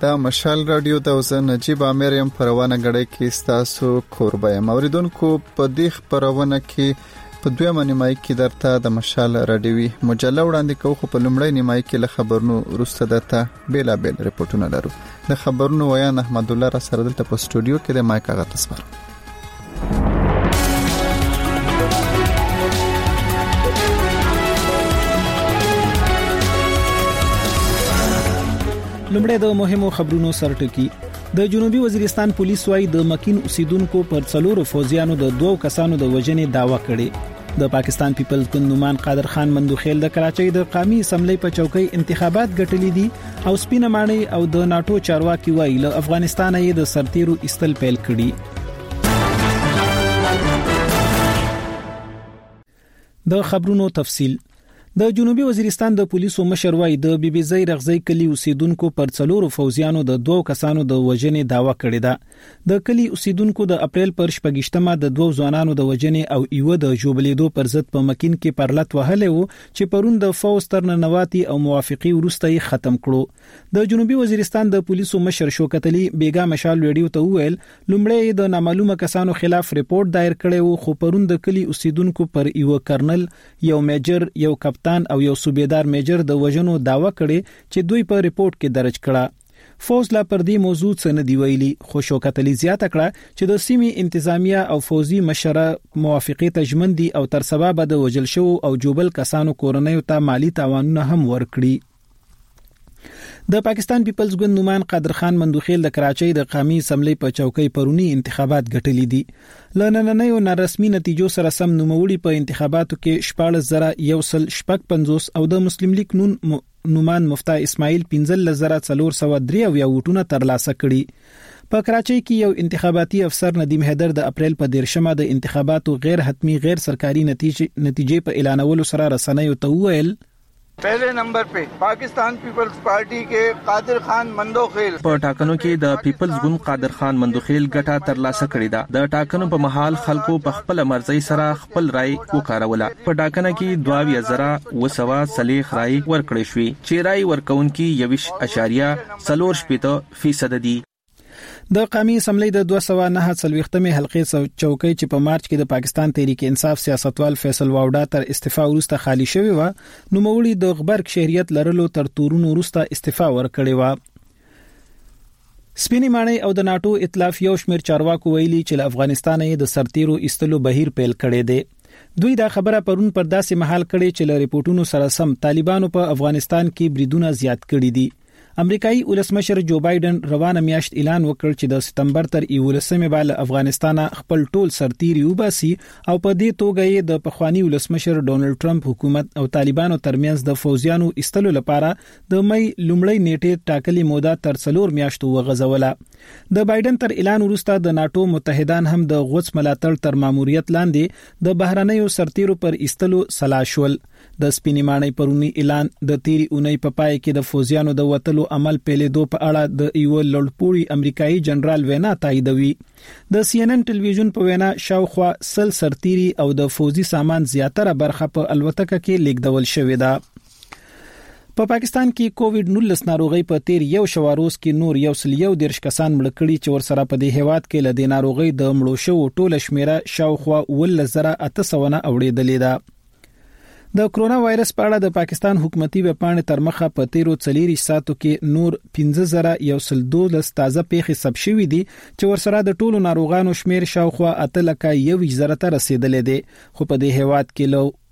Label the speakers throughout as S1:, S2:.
S1: دا مشال رادیو د وزن نجیب عامر يم پروانه غړې کې ستاسو کوربه یم اوریدونکو په دې خبرونه کې په دویمه نیمای کې درته د مشال رادیوي مجله وړاندې کوو خو په لومړی نیمای کې له خبرونو وروسته درته بیلابل ریپورتونه لرو د خبرونو ویان احمد الله را سره دلته په سټوډیو کې د مایک هغه تصویر
S2: لومړی د مهمو خبرونو سرټکی د جنوبي وزیرستان پولیس وايي د مکین اوسیدونکو پر څلورو فوجیانو د دوو کسانو د وژنې داوا کړې د پاکستان پیپلز ګوند نومان قادر خان مندوخیل د کراچۍ د قومي اسمبلی په چوکۍ انتخابات ګټلې دي او سپینه ماڼۍ او د ناتو چارواکي وايي له افغانستان یې د سرتیرو استل پیل کړي د خبرونو تفصیل د جنوبي وزیرستان د پولیسو مشر وايي د بي بي زی رغزی کلی اوسیدونکو پر څلورو فوجیانو د دوو کسانو د وژنې داوا کړې ده د کلی اوسیدونکو د اپریل پر 28مه د دوو ځوانانو د وژنې او یو د جوبلیدو پر ضد په مکین کې پرلط وهلې وو چې پرون د فوز ترننواتی او موافقي ورسته ختم کړو د جنوبي وزیرستان د پولیسو مشر شوکت علي بیګا مشال ویډیو ته وویل لومړی د نامعلومه کسانو خلاف ریپورت دایر کړی وو خو پرون د کلی اوسیدونکو پر یو کرنل یو میجر یو کپتان او یو صوبیدار میجر د وژنو داوا کړي چې دوی په ریپورت کې درج کړه فوز لا پر دې موضوع څه نه دی ویلي خو شوکت علي زیاته کړه چې د سیمې انتظامیه او فوزي مشره موافقه تجمن دي او تر سبب د وجل شو او جوبل کسانو کورنۍ ته مالی تاوانونه هم ورکړي د پاکستان پیپلز ګوند نومان قادر خان مندوخیل د کراچۍ د قومي اسمبلی په چوکۍ پرونی انتخابات ګټلې دي لنننیو نارسمي نتیجو سره سم نوموړي په انتخاباتو کې 14050 او د مسلم لیگ نومان مفتی اسماعیل 15403 یا ووټونه ترلاسه کړي په کراچۍ کې یو انتخاباتي افسر ندیم حیدر د اپریل په 13مه د انتخاباتو غیر حتمی غیر سرکاري نتیجې په اعلانولو سره رسنیو ته وویل
S3: पहले नंबर पे Pakistan peoples party के قادر خان مندوخیل
S4: په ټاکنو کې د پیپلز ګوند قادر خان مندوخیل ګټه ترلاسه کړې ده د ټاکنو په محل خلکو په خپل مرزي سره خپل رائے وکاروله په ټاکنه کې 22,200 رائے ورکړې شوې چې رائے ورکونکي 20.4% دي
S2: د قومي اسمبلی د 249 حلقې چوکۍ چې په مارچ کې د پاکستان تحریک انصاف سیاستوال فیصل واوډا تر استعفا وروسته خالی شوی و نو مولوی د غبرګ شهریت لرلو تر تورونو وروسته استعفا ورکړی و سپینی ماڼۍ او د ناتو ائتلاف یو شمیر چارواکو ویلي چې افغانستان یې د سرتیرو استلو بهیر پیل کړی دی دوی دا خبره پرون پر داسې محل کړي چې له ریپورتونو سره سم طالبانو په افغانستان کې بریدونه زیات کړي دي امریکایي ولسمشر جو بایدن روانه میاشت اعلان وکړ چې د سپتمبر تر 11مه بل افغانستان خپل ټول سرتیري وباسي او په دې توګه یې د پخوانی ولسمشر ډونلډ ټرمپ حکومت او طالبانو ترمنځ د فوجیانو استلو لپاره د مې لومړی نیټه ټاکلي موده تر 4 میاشتو وغځوله د بایدن تر اعلان وروسته د ناتو متحدان هم د غوڅ ملاتړ تر ماموریت لاندې د بهرنیو سرتیرو پر استلو سلاشول د سپینی ماڼۍ پرونی اعلان د تیری اونۍ په پای کې د فوجیانو د وټلو عمل پیلېدو په اړه د یو لړپوړي امریکایي جنرال وینا تاییدوي د سی ان ان ټلویزیون په وینا شاوخوا سل سرتیري او د فوجي سامان زیاتره برخه په الوتکه کې لیږدول شوې ده په پاکستان کې کووډ-19 ناروغي په تیر یو شواروز کې نور 111 کسان مړ کړي چې ورسره په دې هیواد کې له دې ناروغي د مړو شو ټوله شمیره شاوخوا 11800 اوریدلې ده د کرونا وایرس په اړه د پاکستان حکومتي وپاڼې تر مخه په 13 ساعتو کې نور 15112 تازه پیښې ثبت شوې دي چې ورسره د ټولو ناروغانو شمیر شاوخوا 8,000 ته رسیدلې دي خو په دې هیواد کې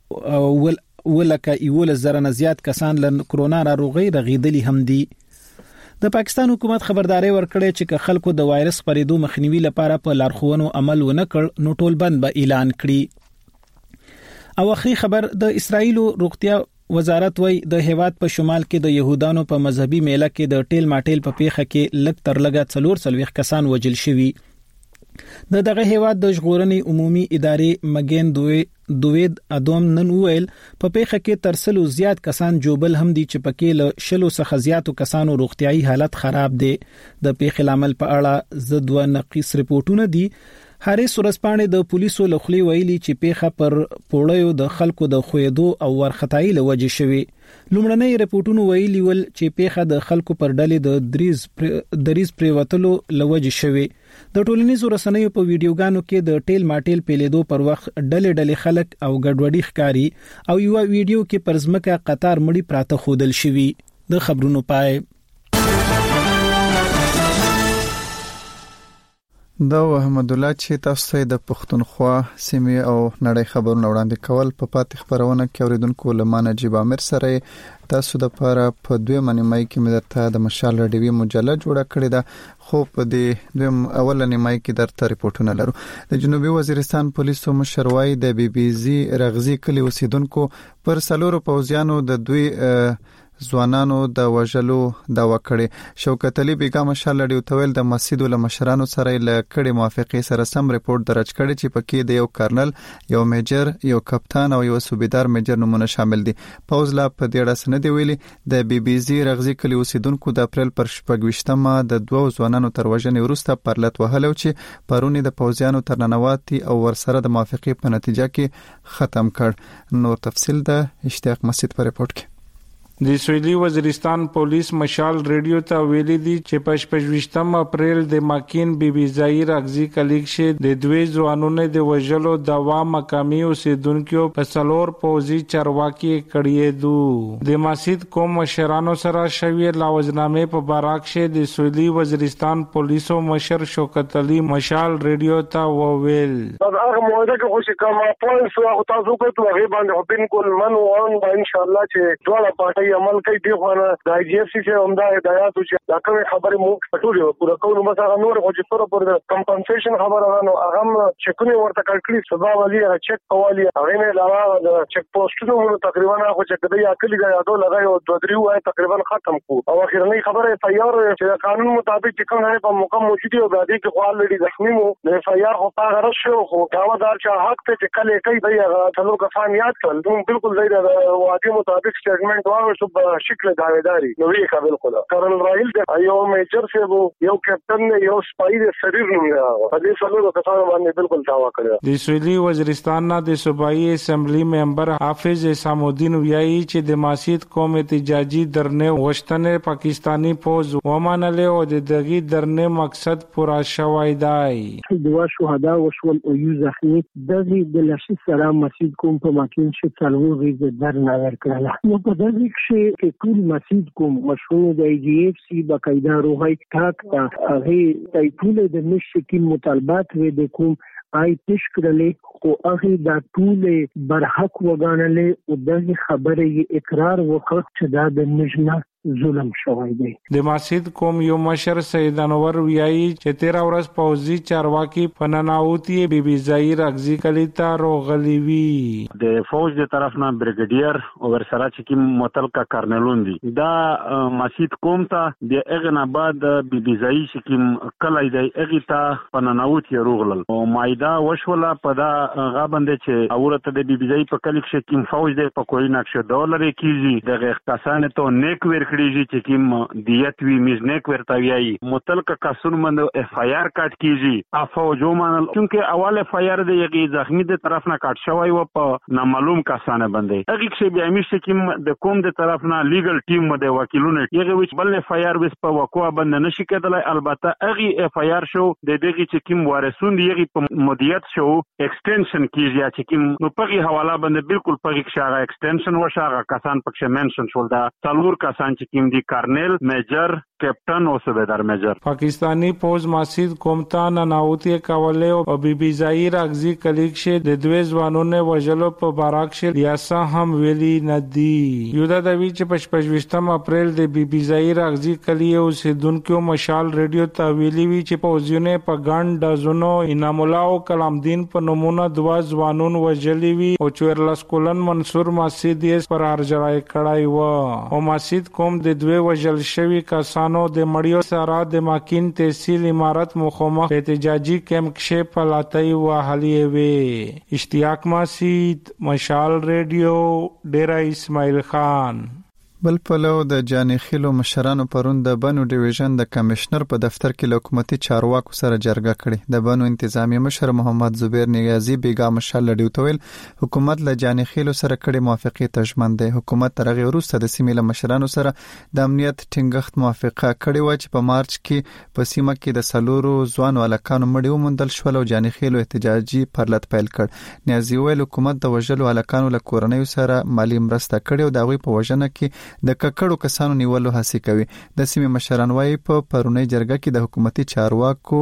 S2: ولکه نه زیات کسان له کرونا ناروغي رغیدلي هم دي د پاکستان حکومت خبرداري ورکړې چې خلکو د وایرس خپرېدو مخنیوي لپاره په لارښوونو عمل ونه کړ نو ټول بند به اعلان کړي او اخري خبر د اسرایل روغتیا وزارت وای د هیواد په شمال کې د يهودانو په مذهبي میله کې د ټیل ماټیل په پیخه کې لږ تر لږه 440 کسان وژل شوي دغه هیواد د ژغورنې عمومي ادارې مګین دوید ادم نن ویل په پیخه کې تر 100 زیات کسان جوبل هم دي چې پکې له 100 څخه زیاتو کسانو روغتيایي حالت خراب دي د پیخه لامل په اړه زدو نقیص ریپورتونه دي هاري سورسپانې د پولیسو لخوا ویلي چې پیخه پر پوړیو د خلکو د خوېدو او ورختای لوجه شوی لومړنۍ رپورټونو ویلي ول چې پیښه د خلکو پر ډلې د دریز پریوتلو لوجه شوی. د ټولنیزو رسنیو په ویډیوګانو کې د ټیل ماټیل پیلیدو پر وخت ډلې خلک او ګډوډي ښکاری او یو ویډیو کې پر ځمکه قطار مړي پراته خودل شوی. د خبرونو پای.
S1: دا احمد الله چې تاسو د پښتونخوا سیمې او نړۍ خبرونه وړاندې کول په پاتې خبرونه کې اوریدونکو لمانه نجیب عامر سره تاسو د لپاره په 2 مای کې مدته د مشال رادیوي مجله جوړه کړې ده. خو په دې اولنې مای کې درته ریپورتونه لرو. د جنوبي وزیرستان پولیسو مشر وايي د بي بي زی رغزي کلی اوسیدونکو پر سلورو پوځیانو د دوی ځوانانو د وژلو داوا کړې. شوکت علي بیګا مشال لړیو تویل د مسجد المشرانو سره ل کړي موافقه سره سم ریپورت درج کړي چې پکې د یو کرنل، یو میجر، یو کپتان او یو صوبیدار میجر نمونه شامل دي. پوز لا په دې اړه سند ویلي د بي بي زی رغزي کلی اوسیدونکو د اپریل پر 28مه د دوه ځوانانو تر وژنې وروسته پرلط وهلو چې پرونی د پوزیانو تر ننواتي او ورسره د موافقه په نتیجه کې ختم کړ. نور تفصیل د اشتیاق مسجد په ریپورت کې.
S5: د سویلي وزیرستان پولیس مشال ریډیو ته ویلي دي چې په 28 اپریل د ماکین بي بي زایر اغزي کلیک شه د دوی ځوانونو د وژلو دوا مقامي اوسیدونکو په سلور پوزي چرواکي کړی دو. د مسجد کوم مشرانو سره شوی لاوزنامه په باراک شه د سویلي وزیرستان پولیسو مشر شوکت علي مشال ریډیو ته وویل
S6: هغه موده کې خو چې کومه پوینټس او تاسو کوته هغه باندې بالکل منو ان ان شاء الله چې ټول پارټي عمل کوي. دی خو نه د آی جی اف سی څخه همدا هدایت چې دا کومه خبره مو ټول پورا کوو مو څنګه نور خو چې تر پر کمپنسیشن خبره نو هغه چکونه ورته کړکړي سبا ولي چک کوالي هغه نه علاوه د چک پوسټونو تقریبا خو چې کدی اکلی دا یادو لګای او 2-3 وای تقریبا ختم کو او اخرنی خبره تیار چې قانون مطابق چې کوم نه په موقع موجودي او د دې کې خو الریډي زخمی مو د فیار خو هغه راشو خو داوادار چې حق ته چې کله کوي دی هغه څلور کسان یاد کړل بالکل زید واقعي مطابق سټیټمنټ واو شو په شکل داویداری نو وی کا بالکل کرنل رائل د یو میجر سے وو یو کیپټن نه یو سپای د سریر نه په دې څلور کسان باندې بالکل داوا کړی.
S5: د سویلي وزیرستان نه د صوبایي اسمبلی ممبر حافظ اسامالدین ویایي چې د مسجد قوم احتجاجي درنه وشتنه پاکستانی فوج ومانله او د دغه درنه مقصد پورا شوی دی.
S7: دوا شهدا وشول او یو زخمی دغه د لشي سره مسجد کوم په ماکین چې څلور ورځې درنه ورکړه. نو په دغه کې ټول مسجد کوم مشروع د ای جی اف سی بقاعده روحي تاک تا هغه ټول د نشکی مطالبات و د کوم آی تشکرلې او هغه د ټول برحق وګڼلې او د خبرې اقرار وکړ چې دا د نجنا ظلم شوی دی.
S5: د مسجد کوم یو مشر سید انور ویایي چې 13 ورځ پوزي چارواکي پنناوتی بي بي زایر اغزي کلیتا روغلی وی
S8: د فوج د طرف نه بریګیډیر او ورسره چې کوم متلقه کرنلون دي دا مسجد کوم ته د اغنا بعد بي بي زایر چې کوم کله دی اغه ته پنناوتی روغل او مایدا وشوله په دا غابندې چې اورته د بي بي زایر په کلیک چې کوم فوج د په کوی نقشه ډالر کیږي دغه اختصاص ته نیک ور کړی چې کوم دیت وی میزنیک ورتاوی متلقه قانون مند اف آی آر کټ کیږي افوجو مانل چونکه اول اف آی آر د یغي زخمی د طرف نه کټ شوی و په نامعلوم کسانه باندې هغه چې بیا میشه کوم د کوم د طرف نه لیګل ټیم مده وکیلونه یغه وچ بل اف آی آر وس په وقوع باندې نشي کېدلای البته هغه اف آی آر شو د دغه چې کوم وارثون دی یغه په مدیت شو ایکستنشن کیږي چې کوم نو په حواله باندې بالکل په ښه ایکستنشن وشاغه کسان پکې منشن شول دا څلور کسان کیم دی کرنل میجر کیپټن او صوبیدار میجر.
S5: پاکستانی فوج مسجد کومتا نناوتی کوله او بي بي زایر اغزي کلیک شه د دوی ځوانونو وژلو په باراک شه ریاسا هم ویلی ندی. یو دا د ویچ په 28 اپریل د بي بي زایر اغزي کلیه او سیدونکو مشال ریډیو ته ویلی وی چې پوزیونه په ګاند دزونو انعام الله او کلام دین په نمونه دوا ځوانون وژلی وی او چورلس کولن منصور مسجد یې پر ارجای کړای و او مسجد کوم د دوی وژل شوی کسانو د مړیو سره د ماکین تحصیل امارت مخامخ احتجاجي کیمپ کې پلاتای وهلی وی. اشتیاق مسجد مشال ریډیو ډیرا اسماعیل خان.
S1: بل پلو د جاني خیلو مشرانو پرون د بنو ډیویژن د کمشنر په دفتر کې حکومتي چارواکو سره جرګه کړې. د بنو انتظامی مشر محمد زبیر نیازی بیګا مشال لډیوتویل حکومت له جاني خیلو سره کړي موافقه تجمن دی. حکومت ترغه وروسته د سیمې له مشرانو سره د امنیت ټینګښت موافقه کړې و چې په مارچ کې په سیمه کې د سلورو ځوانو الکانو مړي ومندل شول او جاني خیلو احتجاجي پرلط پیل کړ. نیازی ویل حکومت د وژلو الکانو له کورنۍ سره مالی مرسته کړې او د غوي په وژنه کې د ککړو کسانو نیولو هڅه کوي. د سیمې مشران وايي په پرونی جرګه کې د حکومتي چارواکو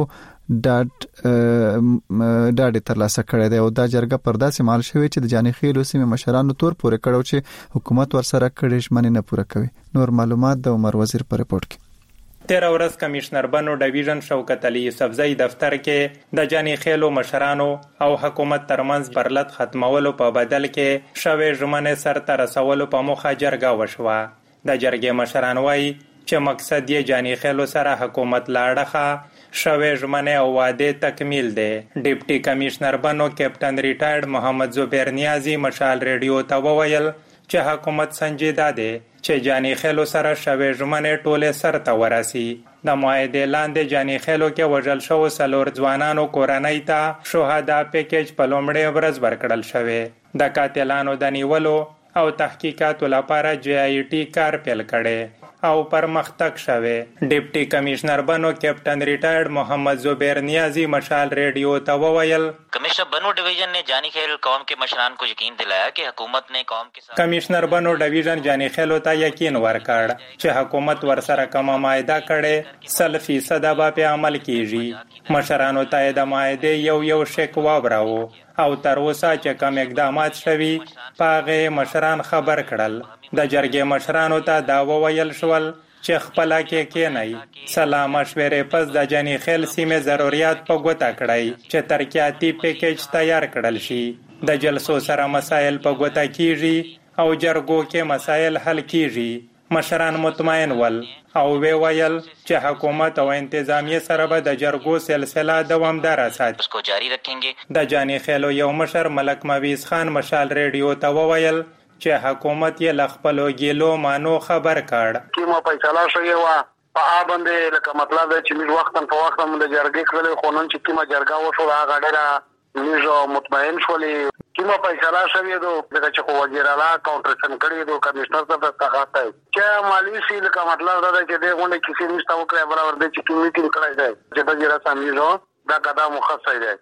S1: ډاډ ترلاسه کړی دی او دا جرګه پر داسې مال شوی چې د جاني خیلو سیمې مشرانو تور پورې کړو چې حکومت ورسره کړي ژمنې نه پوره کوي. نور معلومات د عمر وزیر په رپورت کې.
S9: 13 ورځ کمشنر بنو ډیویژن شوکت علي یوسفزئی دفتر کې د جاني خیلو مشرانو او حکومت ترمنځ پرلط ختمولو په بدل کې شوی ژمنې سرته رسولو په موخه جرګه وشوه. د جرګې مشران وایي چې مقصد یې جاني خیلو سره حکومت لاړه شوی ژمنې او وعده تکمیل دی. ډیپټي کمشنر بنو کیپټن ریټایرډ محمد زبیر نیازی مشال ریډیو ته وویل چې حکومت سنجیده دی چې جاني خیلو سره شوی ژمنې ټوله سرته ورسي. د معاهدې لاندې جاني خیلو کې وژل شو سلور ځوانانو کورنۍ ته شهدا پیکیج په لومړۍ ورځ ورکړل شوی. د قاتلانو د نیولو او تحقیقاتو لپاره JIT کار پیل کړي او پرمختګ شوه. ډیپټي کمشنر بنو کیپټن ریټایرډ محمد زبیر نیازی مشال ریڈیو ته وویل
S10: کمشنر بنو ڈویژن نے جانی خیل قوم کے مشران کو یقین دلایا کہ حکومت نے قوم کے ساتھ
S9: کمشنر بنو ډیویژن جانی خیلو ته یقین ورکړ چې حکومت ورسره کوم معاهده کړي 100% به عمل کیږي. مشرانو ته د معاهده یو شک واوراو او تر اوسه چې کوم اقدامات شوي پاغه مشران خبر کړل. د جرګې مشرانو ته دا وویل شول چې خپل کې نه سلام مشورې پس د جاني خیل سیمې ضرورت په ګوته کړی چې ترقیاتي پیکیج تیار کړل شي. د جلسو سره مسایل په ګوته کیږي او جرګو کې مسایل حل کیږي. مشران مطمئن ول او ویل چې حکومت او انتظامیه سره به د جرګو سلسله دوامدار ساتي
S10: اس کو جاری رکھیں.
S9: د جاني خیلو یو مشر ملک مویز خان مشال ریډیو ته وویل چې حکومت یې لخپلو ګیلو مانو خبر کړ.
S6: کیمه فیصله شوی و په باندې لکه مطلب چې موږ وختن په وخت موږ د جرګې کړل خو نن چې کیمه جرګه وشو هغه ډېره موږ مطمئن شولې. کیمه فیصله شوی دو دغه چې وزیر اعلی کاونټریکشن کړی دو کمشنر ته دستخط ہے چې مالی سی لکه مطلب دا چې دغه نه کسی نشته وکړي برابر د چې میټینګ کړی دی چې د جره سمېږو دا قدم مخصص دی.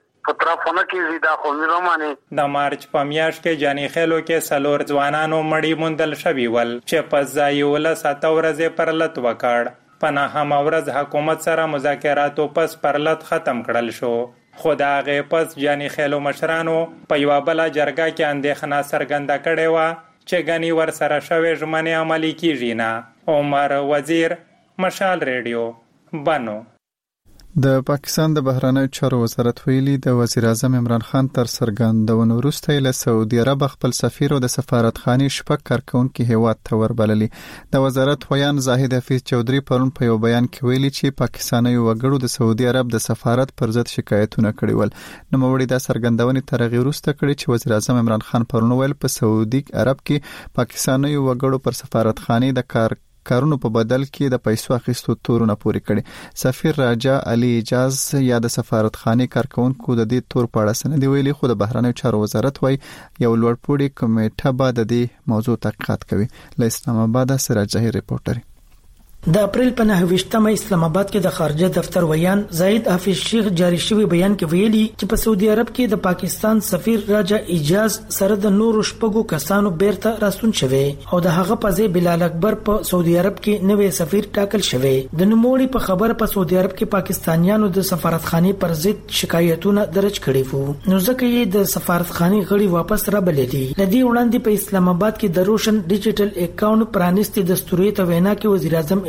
S9: د مارچ په میاشت کې جاني خیلو کې سلور ځوانانو مړی موندل شوی ول چې په ځای ول 7 ورځې پرلط وکړ. په نهم ورځ حکومت سره مذاکراتو پس پرلط ختم کړل شو. خدا غي پس جاني خیلو مشرانو په یو بل جرګه کې اندېښنه څرګنده کړې و چې غني ور سره شوی ژمنې عملي کیږي نه. عمر وزیر مشال ریډیو بنو.
S1: د پاکستان د بهرنیو چارو وزارت ویلي د وزیر اعظم عمران خان تر څرګندونو وروسته له سعودي عرب خپل سفیر او د سفارتخانې شپږ کارکونکو هیواد ته وربللي. د وزارت ویان زاهد حفیظ چودري پرون په یو بیان کې ویلي چې پاکستاني وګړو د سعودي عرب د سفارت پر ضد شکایتونه کړي ول. نو موري د څرګندونې ترغه وروسته کړي چې وزیر اعظم عمران خان پرون ویل په سعودي عرب کې پاکستاني وګړو پر سفارتخانې د کارونو په بدل کې د پیسو اخیستو تورونه پوري کړي. سفیر راجا علي اجاز یا د سفارتخانې کارکونکو د دې تور په اړه سند ویلي خو د بهرنیو چارو وزارت وای یو لوړپوړی کمیټه به د دې موضوع تحقیقات کوي. له اسلام آباد سراج جهیر ریپورټر.
S11: د اپریل په 9 اسلام آباد کې د خارجه دفتر ویان زاهد حفیظ شیخ جاری شوی بیان کې ویلي چې په سعودي عرب کې د پاکستان سفیر راجا اجاز سره د نورو شپږو کسانو بیرته راستون شوی او د هغه په ځای بلال اکبر په سعودي عرب کې نوې سفیر ټاکل شوی. د نوموړي په خبر په سعودي عرب کې پاکستانیانو د سفارتخانې پر ضد شکایتونه درج کړي وو نو ځکه یې د سفارتخانې غړي واپس را بللي. لدی وړاندې په اسلام آباد کې د روشن ډیجیټل اکاونټ پرانیستي دستوري ته وینا کې وزیر اعظم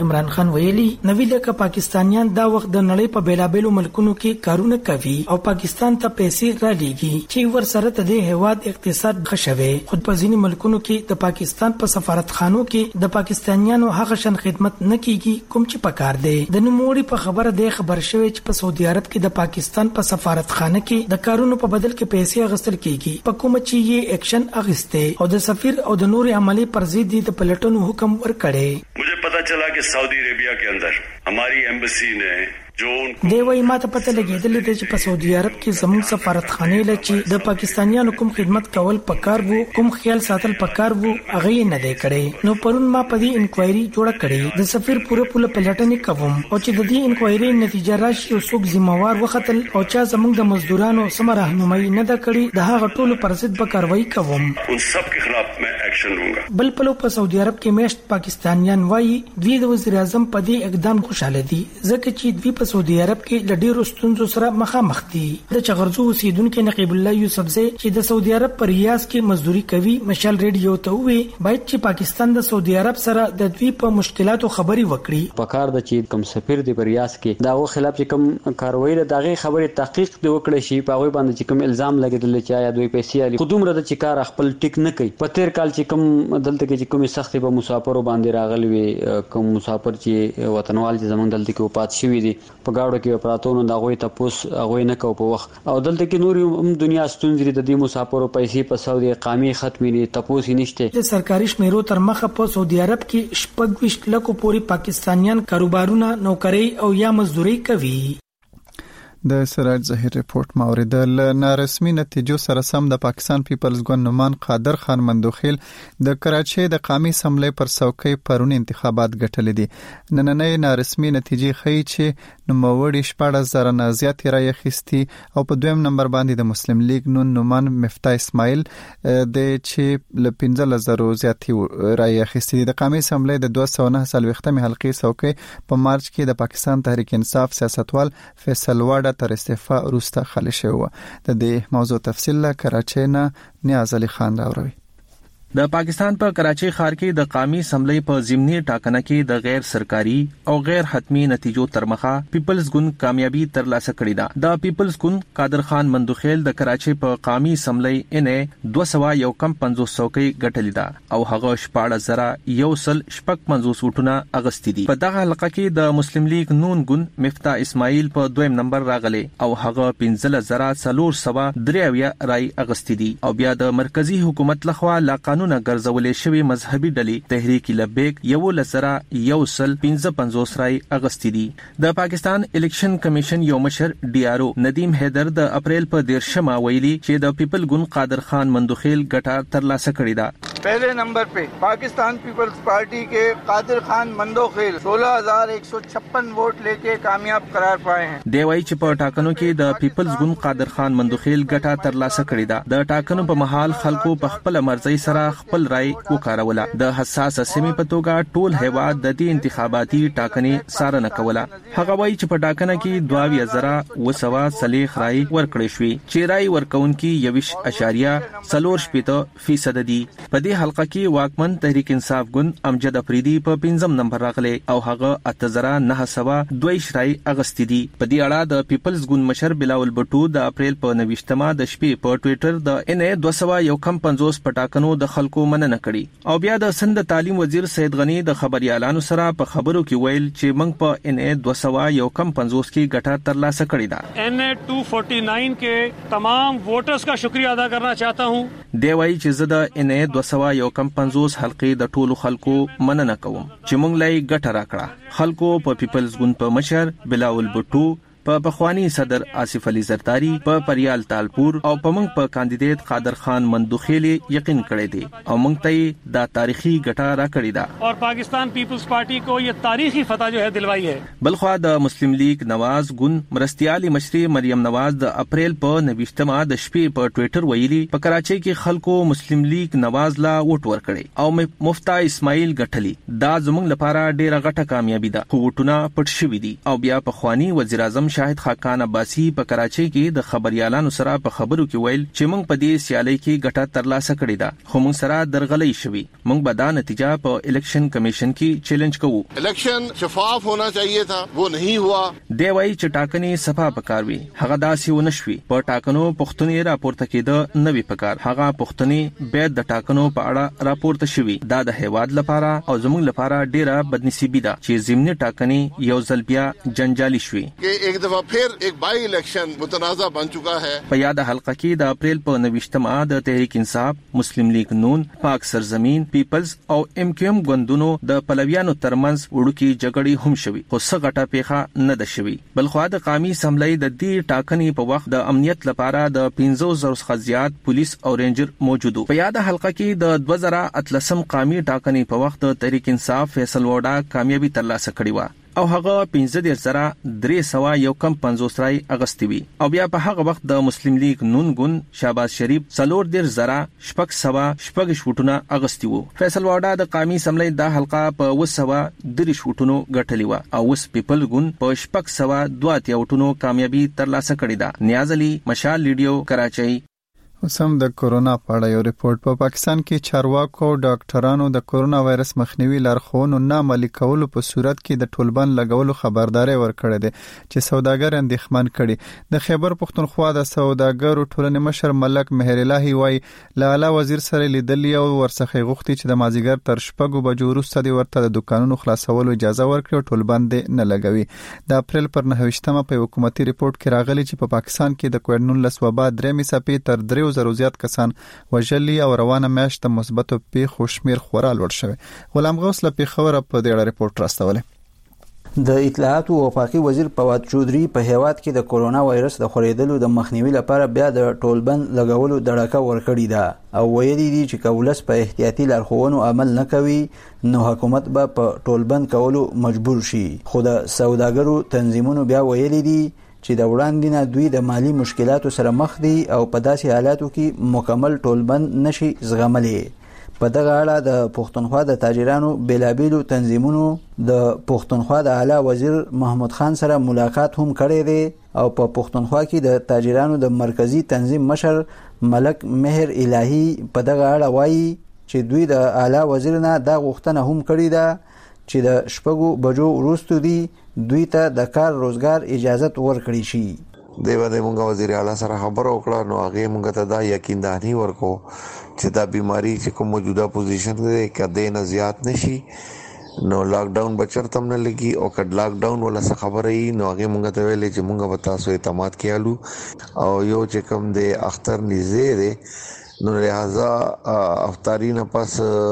S11: عمران خان ویلي نوی لکه پاکستانیان دا وخت د نړۍ په بیلابېلو ملکونو کې کارونه کوي او پاکستان ته پیسې را لېږي چې ورسره ته د هیواد اقتصاد خښوي. خود په ځینې ملکونو کې د پاکستان په سفارتخانو کې د پاکستانیانو هغه شان خدمت نه کیږي کوم چې پکار دی. د نوموړي په خبره د خبر شوی چې په سعودي عرب کې د پاکستان په سفارتخانه کې د کارونو په بدل کې پیسې اخیستل کیږي په کوم چې یې اکشن اخیسته او د سفیر او د نور عملی پر ضد د پلټنو حکم ورکړي.
S12: मुझे पता चला कि सऊदी अरेबिया के अंदर हमारी एम्बेसी ने
S11: دی وای ماته پته لګیدل چې په سعودي عرب کې زموږ سفارتخانه لچې د پاکستانیانو کوم خدمت کول پکار وو کوم خیال ساتل پکار وو هغه نه دی کړی. نو پرون ما په دې انکوایري جوړه کړې د سفیر پوره پلټنې کوم او چې د دې انکوایري نتیجه راشي او څوک ذمہوار وختل او چا زموږ د مزدورانو سم راهنمایي نه د کړی د هغه ټولو پر ضد به کاروایی کوم.
S12: ان سب کے خلاف میں ایکشن لونگا.
S11: بل په سعودي عرب کې میشت پاکستانیان وایي دوی د وزیر اعظم په دې اقدام خوشاله دي ځکه چې دوی په سعودي عرب کې د ډیرو ستونزو سره مخامخ دي. د چغرزو اوسیدونکو نقیب الله یوسفزی چې د سعودي عرب پر ریاض کې مزدوري کوي مشال ریډیو ته وی باید چې پاکستان د سعودي عرب سره د دوی په مشکلاتو خبري وکړي.
S13: پکار د چې کوم سفیر دی پر ریاض کې داغه خلاف چې کوم کاروایی د دغه خبره تحقیق دی وکړي شي په هغه باندې چې کوم الزام لګیدل چې یا دوی پیسې علي خودم رده چې کار خپل ټیک نه کوي. په تیر کال چې کوم دلته کې چې کوم سختي په مسافرو باندې راغلي وي کوم مسافر چې وطنوال چې زمونږ دلته کې وپات شوی دي په گاډو کې پراتونو دا غوي تاسو هغه نه کو په وخت او دلته کې نور دنیا ستونزې د دې مسافرو پیسې په سعودي اقامي ختمې نه تاسو نشته.
S11: د سرکاري شمیرو تر مخه په سعودي عرب کې 26 لکو پورې پاکستانیان کاروبارونه نوکری او یا مزدوري کوي.
S1: د سراج ظهیر ریپورت موریدل نارسمي نتیجو سره سم د پاکستان پیپلز ګوند نومان قادر خان مندوخیل د کراچۍ د قومي اسمبلی پر څوکۍ پرون انتخابات ګټلې دي. نننۍ نارسمي نتیجې ښیي چې نوموړي 14,000 نه زیات رای اخیستي او په دویم نمبر باندې د مسلم لیگ نومان مفتاح اسماعیل د چې ل 15,000 زیات رای اخیستي. د قومي اسمبلی د 209 حلقې څوکۍ په مارچ کې د پاکستان تحریک انصاف سیاستوال فیصل واډه تر استعفا وروسته خالي شو. د دې موضوع تفصیل له کراچۍ نه نیاز علي خان راوړي.
S4: د پاکستان په کراچۍ ښار کې د قومي اسمبلی په ضمني ټاکنه کې د غیر سرکاري او غیر حتمی نتیجو ترمخه پیپلز ګوند کامیابی ترلاسه کړې ده. د پیپلز ګوند قادر خان مندوخیل د کراچۍ په قومي اسمبلی انې 251 څوکۍ ګټلې ده او هغه 14,150 وټونه اغستې دي. په دغه حلقه کې د مسلم لیگ نون ګوند مفتاح اسماعیل په دویم نمبر راغلی او هغه 15,403 رای اغستې دي او بیا د مرکزی حکومت لخوا لا قانون ګرځولې شوی مذهبي ډلې تحریک لبیک 1,155 رای اغستې دي. د پاکستان الیکشن کمیشن یو مشر ډي آر او ندیم حیدر د اپریل په 13 ویلي چې د پیپل ګوند قادر خان مندوخیل ګټه ترلاسه کړې ده.
S3: पहले नंबर पे पाकिस्तान पीपल्स पार्टी के कादिर खान मंदोखेल 16,156 वोट लेके कामयाब करार पाए हैं.
S4: دیوای چې په ټاکنو کې د پیپلز ګوند قادر خان مندوخیل ګټه ترلاسه کړې ده. د ټاکنو په محل خلکو په خپل مرزي سره خپل رائے وکاروله. د حساس سیمې په توګه ټول هیواد د دې انتخاباتي ټاکنې څارنه کوله. هغه وایي چې په ټاکنه کې 22,100 رائے ورکړې شوې چې رائے ورکونکي 20.4% دي. په دې حلقه کې واکمن تحریک انصاف ګوند امجد افریدي په 5م نمبر راغلی او هغه 8,902 رای اغستې دي. په دې اړه د پیپلز ګوند مشر بلاول بټو د اپریل په 29مه د شپې په ټوئیټر د ان 251 پټاکنو د خلکو مننه کړي او بیا د سند تعلیم وزیر سید غنی د خبريالانو سره په خبرو کې ویل چې موږ په ان 251 کې ګټه ترلاسه کړې ده.
S14: ان 249 के तमाम वोटर्स का शुक्रिया अदा करना चाहता हूं.
S4: دی وایي چې زه د ان 251 حلقې د ټولو خلکو مننه کوم چې موږ لای ګټه راکړه. خلکو په پیپلز ګوند په مشر بلاول بټو په بخوانی صدر آصف علي زرداری په پریال تالپور او په موږ په کاندیدټ قادر خان مندوخیل یقین کړی دی او موږ ته دا تاریخي ګټه راکړې ده
S14: اور پاکستان پیپلز پارٹی کو یہ تاریخی فتح جو ہے دلوائی ہے.
S4: بلخوا د مسلم لیگ نواز ګوند مرستيالي مشري مریم نواز د اپریل په 29مه د شپې په ټوئیټر ویلي په کراچۍ کې خلکو مسلم لیگ نواز لا ووټ ورکړي او مفتاح اسماعیل ګټلی. دا زموږ لپاره ډیره غټه کامیابی ده. خو وټونه پټ شوي دي او بیا په خوانی وزیر اعظم شاهد خاقان عباسی په کراچۍ کې د خبريالانو سره په خبرو کې ویل چې موږ په دې سیالي کې ګټه ترلاسه کړې ده، خو موږ سره درغلۍ شوې. موږ به دا نتیجه په الیکشن کمیشن کې چیلنج کوو.
S15: الیکشن شفاف ہونا چاہیے تھا، وہ نہیں ہوا.
S4: دی وايي چې ټاکنې صفا پکاروي، هغه داسې ونه شوي. په ټاکنو پښتنې راپورته کېده نوې پکار، هغه پښتنې به د ټاکنو په اړه راپورته شوي. دا د هیواد لپاره او زموږ لپاره ډیره بدنصیبی ده چې ضمني ټاکنې یو ځل بیا جنجالي شوي.
S15: ایک دفعہ پھر ایک بائی الیکشن متنازع بن چکا ہے.
S4: په یاد حلقه کې د اپریل په 29 د تحریک انصاف، مسلم لیگ نون، پاک سرزمین، پیپلز او ام کیو ایم ګوندونو د پلویانو ترمنځ وړوکی جګړې هم شوي، خو څه غټه پیښه نه ده شوي. بلخو د قومي اسمبلی د دې ټاکنې په وخت د امنیت لپاره د 15,000 څخه زیات پولیس او رینجر موجودو. په یاد حلقه کې د 2018 قومي ټاکنې په وخت د تحریک انصاف فیصل وډا کامیابی ترلاسه کړې و او هغه 15,350 رای اغستې وي. او بیا په هغه وخت د مسلم لیگ نون ګوند شهباز شریف 4,600 شوټونه اغستې وو. فیصل وډا د قومي اسمبلی د حلقه په 200 شوټونو ګټلې و او اوس پیپل ګوند په 602 شوټونو کامیابی ترلاسه کړې ده. نیاز علي، مشال ریډیو، کراچۍ.
S1: وسم د کورونا په اړه یو ریپورت. په پاکستان کې چارواکو او ډاکټرانو د کورونا وایرس مخنیوي لارښوونو نه عملي کولو په صورت کې د ټولبند لګولو خبرداري ورکړې ده چې سوداګر اندېښمن کړي. د خیبر پښتونخوا د سوداګرو ټولنې مشر ملک مهر الهي وايي له اعلی وزیر سره لیدلې او ورڅخه غوښتي چې د مازیګر تر 6 بجو وروسته د ورته د دکانونو خلاصولو اجازه ورکړي او ټولبند نه لګوي. د اپریل پر 9مه په حکومتي ریپورت کې راغلي چې په پاکستان کې د کووډ-19 وبا 3 سپې تر 3 زیات کسان وژلي او روانه میاشت د مثبتو پیښو شمیر خورا لوړ شوی. غلام غوث له پیښور په دې اړه ریپورت راستولی.
S16: د اطلاعات او وفاقي وزیر فواد چودري په هیواد کې د کورونا وایرس د خورېدلو د مخنیوي لپاره بیا د ټولبند لګولو دړکه ورکړې ده او ویلي دي چې کولس په احتیاطي لارښوونو عمل نه کوي نو حکومت به په ټولبند کولو مجبور شي. خو د سوداګرو تنظیمونو بیا ویلي دي چې د وړاندې نه دوی د مالی مشکلاتو سره مخ دي او په داسې حالاتو کې مکمل ټولبند نشي زغملی. په دغه اړه د پښتونخوا د تاجرانو بیلابیلو تنظیمونو د پښتونخوا د اعلی وزیر محمود خان سره ملاقات هم کړی دی او په پښتونخوا کې د تاجرانو د مرکزی تنظیم مشر ملک مهر الهي په دغه اړه وایي چې دوی د اعلی وزیر نه دا غوښتنه هم کړې ده چې د 6 بجو وروسته دی دوی ته د کار روزګار اجازه ورکړي شي.
S17: دیو د مونږ وزیر اعلی سره خبر وکړه نو هغه مونږ ته دا یقین دهنی ورکو چې دا بیماری چې کوم موجوده پوزیشن کې کده نه زیات نشي نو لاک ډاون بچر تم نه لګي او کډ لاک ډاون ولا څه خبره ای نو هغه مونږ ته ویلې چې مونږ به تاسو اعتماد کیالو او یو چې کوم د اختر نږدې ده نو لہذا افطاری نه پس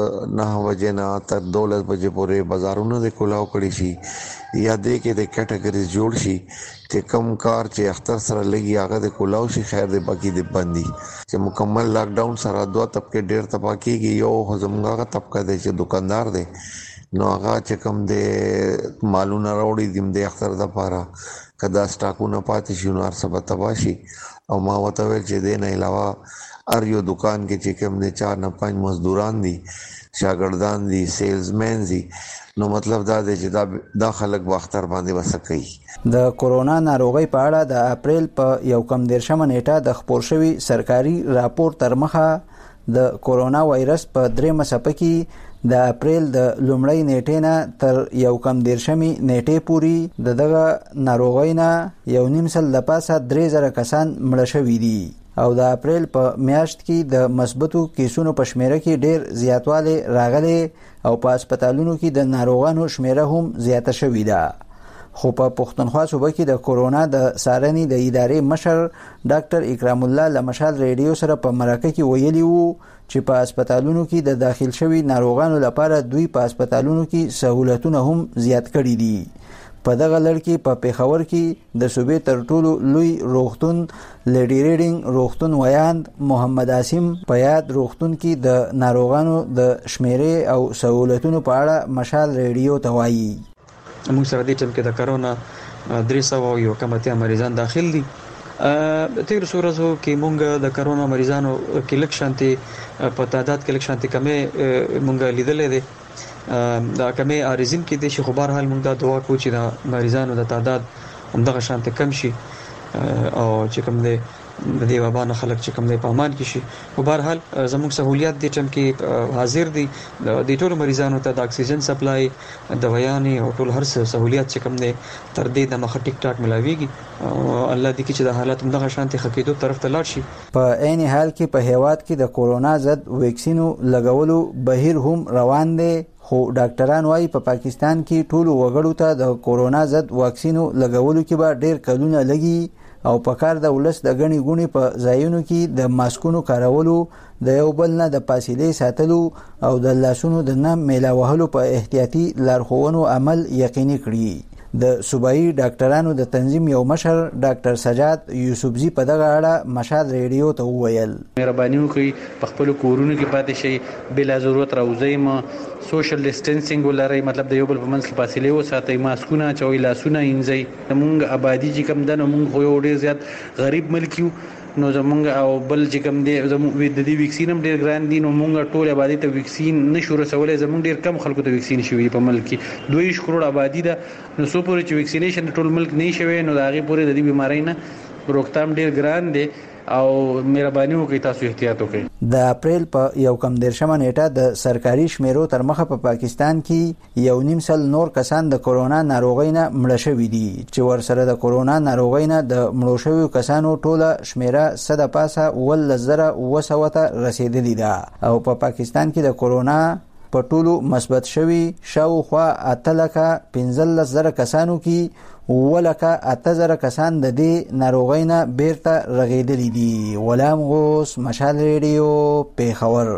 S17: 9 بجې نه تر 12 بجې پورې بازارونو د کولاو کړی شي یا دې کې د کټګریز جوړ شي چې کم کار چې اختر سره لګي هغه د کولاو شي خیر د باقی د بندي چې مکمل لاک ډاون سره دوه طبقه ډیر طبقه کې یو زمونږه طبقه د چې دکاندار دی نو هغه چې کم د مالونه راوړي د اختر د پاره کدا سټاکونه پاتې شي نو سبا تباشي او ما وته ویل چې د نه علاوه ار یو دکان کې چې کوم نه 4 نه 5 مزدوران دي شاګردان دي سیلزمن دي نو مطلب دا دی چې دا خلک واختر باندې وسکي.
S16: د کورونا ناروغي په اړه د اپریل په 19 نیټه د خبر شوی سرکاري راپور تر مخه د کورونا وایرس په 3 سپه کې د اپریل د لومړۍ نیټې نه تر 19 نیټې پورې دغه ناروغي نه 1.5 د پاسه 3000 کسان مړه شوي دي او د اپریل په میاشت کې د مثبتو کیسونو په شمیره کې ډیر زیاتوالی راغلی او په هسپتالونو کې د ناروغانو شمیره هم زیاته شوې ده. خو په پښتونخوا صوبه کې د کورونا د څارنې د ادارې مشر ډاکټر اکرام الله لمشال ریډیو سره په مرکه کې ویلي وو چې په هسپتالونو کې د داخل شوي ناروغانو لپاره دوی په هسپتالونو کې سہولتونه هم زیات کړي دي. په دغه لړ کې په پیښور کې د صوبې تر ټولو لوی روغتون لیډي ریډینګ روغتون ویاند محمد عاصم په یاد روغتون کې د ناروغانو د شمیرې او سہولتونو په اړه مشال ریډیو ته وایي.
S18: موږ سره د ټیم کې د کرونا 300 یو کمته مریضان داخل دي. تیر سورزو کې مونږ د کرونا مریضانو کې لک شانتي په تعداد کې لک شانتي کمه مونږ لیدلې دي. دا کمه ارزین کې د شي خبر حال مونږ دا دعا کوو چې د مریضانو د تعداد همدغه شانته کم شي او چې کوم دی د دې وبا نه خلک چې کوم دی په امان کې شي. په هر حال زموږ سہولیات دي چې حاضر دي د ټولو مریضانو ته د اکسیجن سپلای د ویانې او ټول هر څه سہولیات چې کوم دی تر دې د مخه ټیک ټاک ملاويږي او الله دې چې د حالت همدغه شانتي خکېدو طرف ته لاړ شي.
S16: په عین حال کې په هیواد کې د کورونا ضد ویکسینو لګولو بهیر هم روان دی، خو ډاکټران وايي په پاکستان کې ټولو وګړو ته د کورونا ضد واکسینو لګولو کې به ډېر کلونه لګي او په کار د ولس د غني غوني په ځایونو کې د ماسکونو کارولو، د یو بل نه د فاصلې ساتلو او د لاسونو د نه میلا وهلو په احتیاطي لارښوونو عمل یقیني کړي. د صوبایي ډاکټرانو د تنظیم یو مشر ډاکټر سجاد یوسفزي په دغه اړه مشال ریډیو ته وویل:
S19: مهرباني وکړئ په خپل کورونو کې پاتې شئ، بلا ضرورت راوځئ مه، سوشل ډیسټنسینګ ولرئ، مطلب د یو بل په منځ کې فاصله وساتئ، ماسکونه اچوئ، لاسونه وینځئ. زموږ آبادی چې کم ده نو موږ خو یو ډېر زیات غریب ملک یو، نو زمونږ او بل چې کوم دی زموږ د دې ویکسین هم ډېر ګران دي، نو موږ ټول آبادی ته ویکسین نشو رسولی. زموږ ډېر کم خلکو ته ویکسین شوي په ملک کې، 2 کروڑ آبادی ده، نو څو پورې چې ویکسینیشن ټول ملک نه شوی نو د هغې پورې د دې بیمارۍ نه روکتام ډېر ګران دی او مهرباني وکړئ تاسو احتیاط وکړئ.
S16: د اپریل په 1 نیټه د سرکاري شمیرو تر مخه په پاکستان کې 1.5 سل نور کسان د کورونا ناروغۍ نه مړه شوي دي، چې ورسره د کورونا ناروغۍ نه د مړو شویو کسانو ټوله شمیره 100,200 ته رسیدلې ده او په پاکستان کې د کورونا په ټولو مثبت شوي شاوخوا 8,15,000 کسانو کې 8,000 کسان د دې ناروغۍ نه بیرته رغېدلي دي. غلام غوث، مشال ریډیو، پیښور.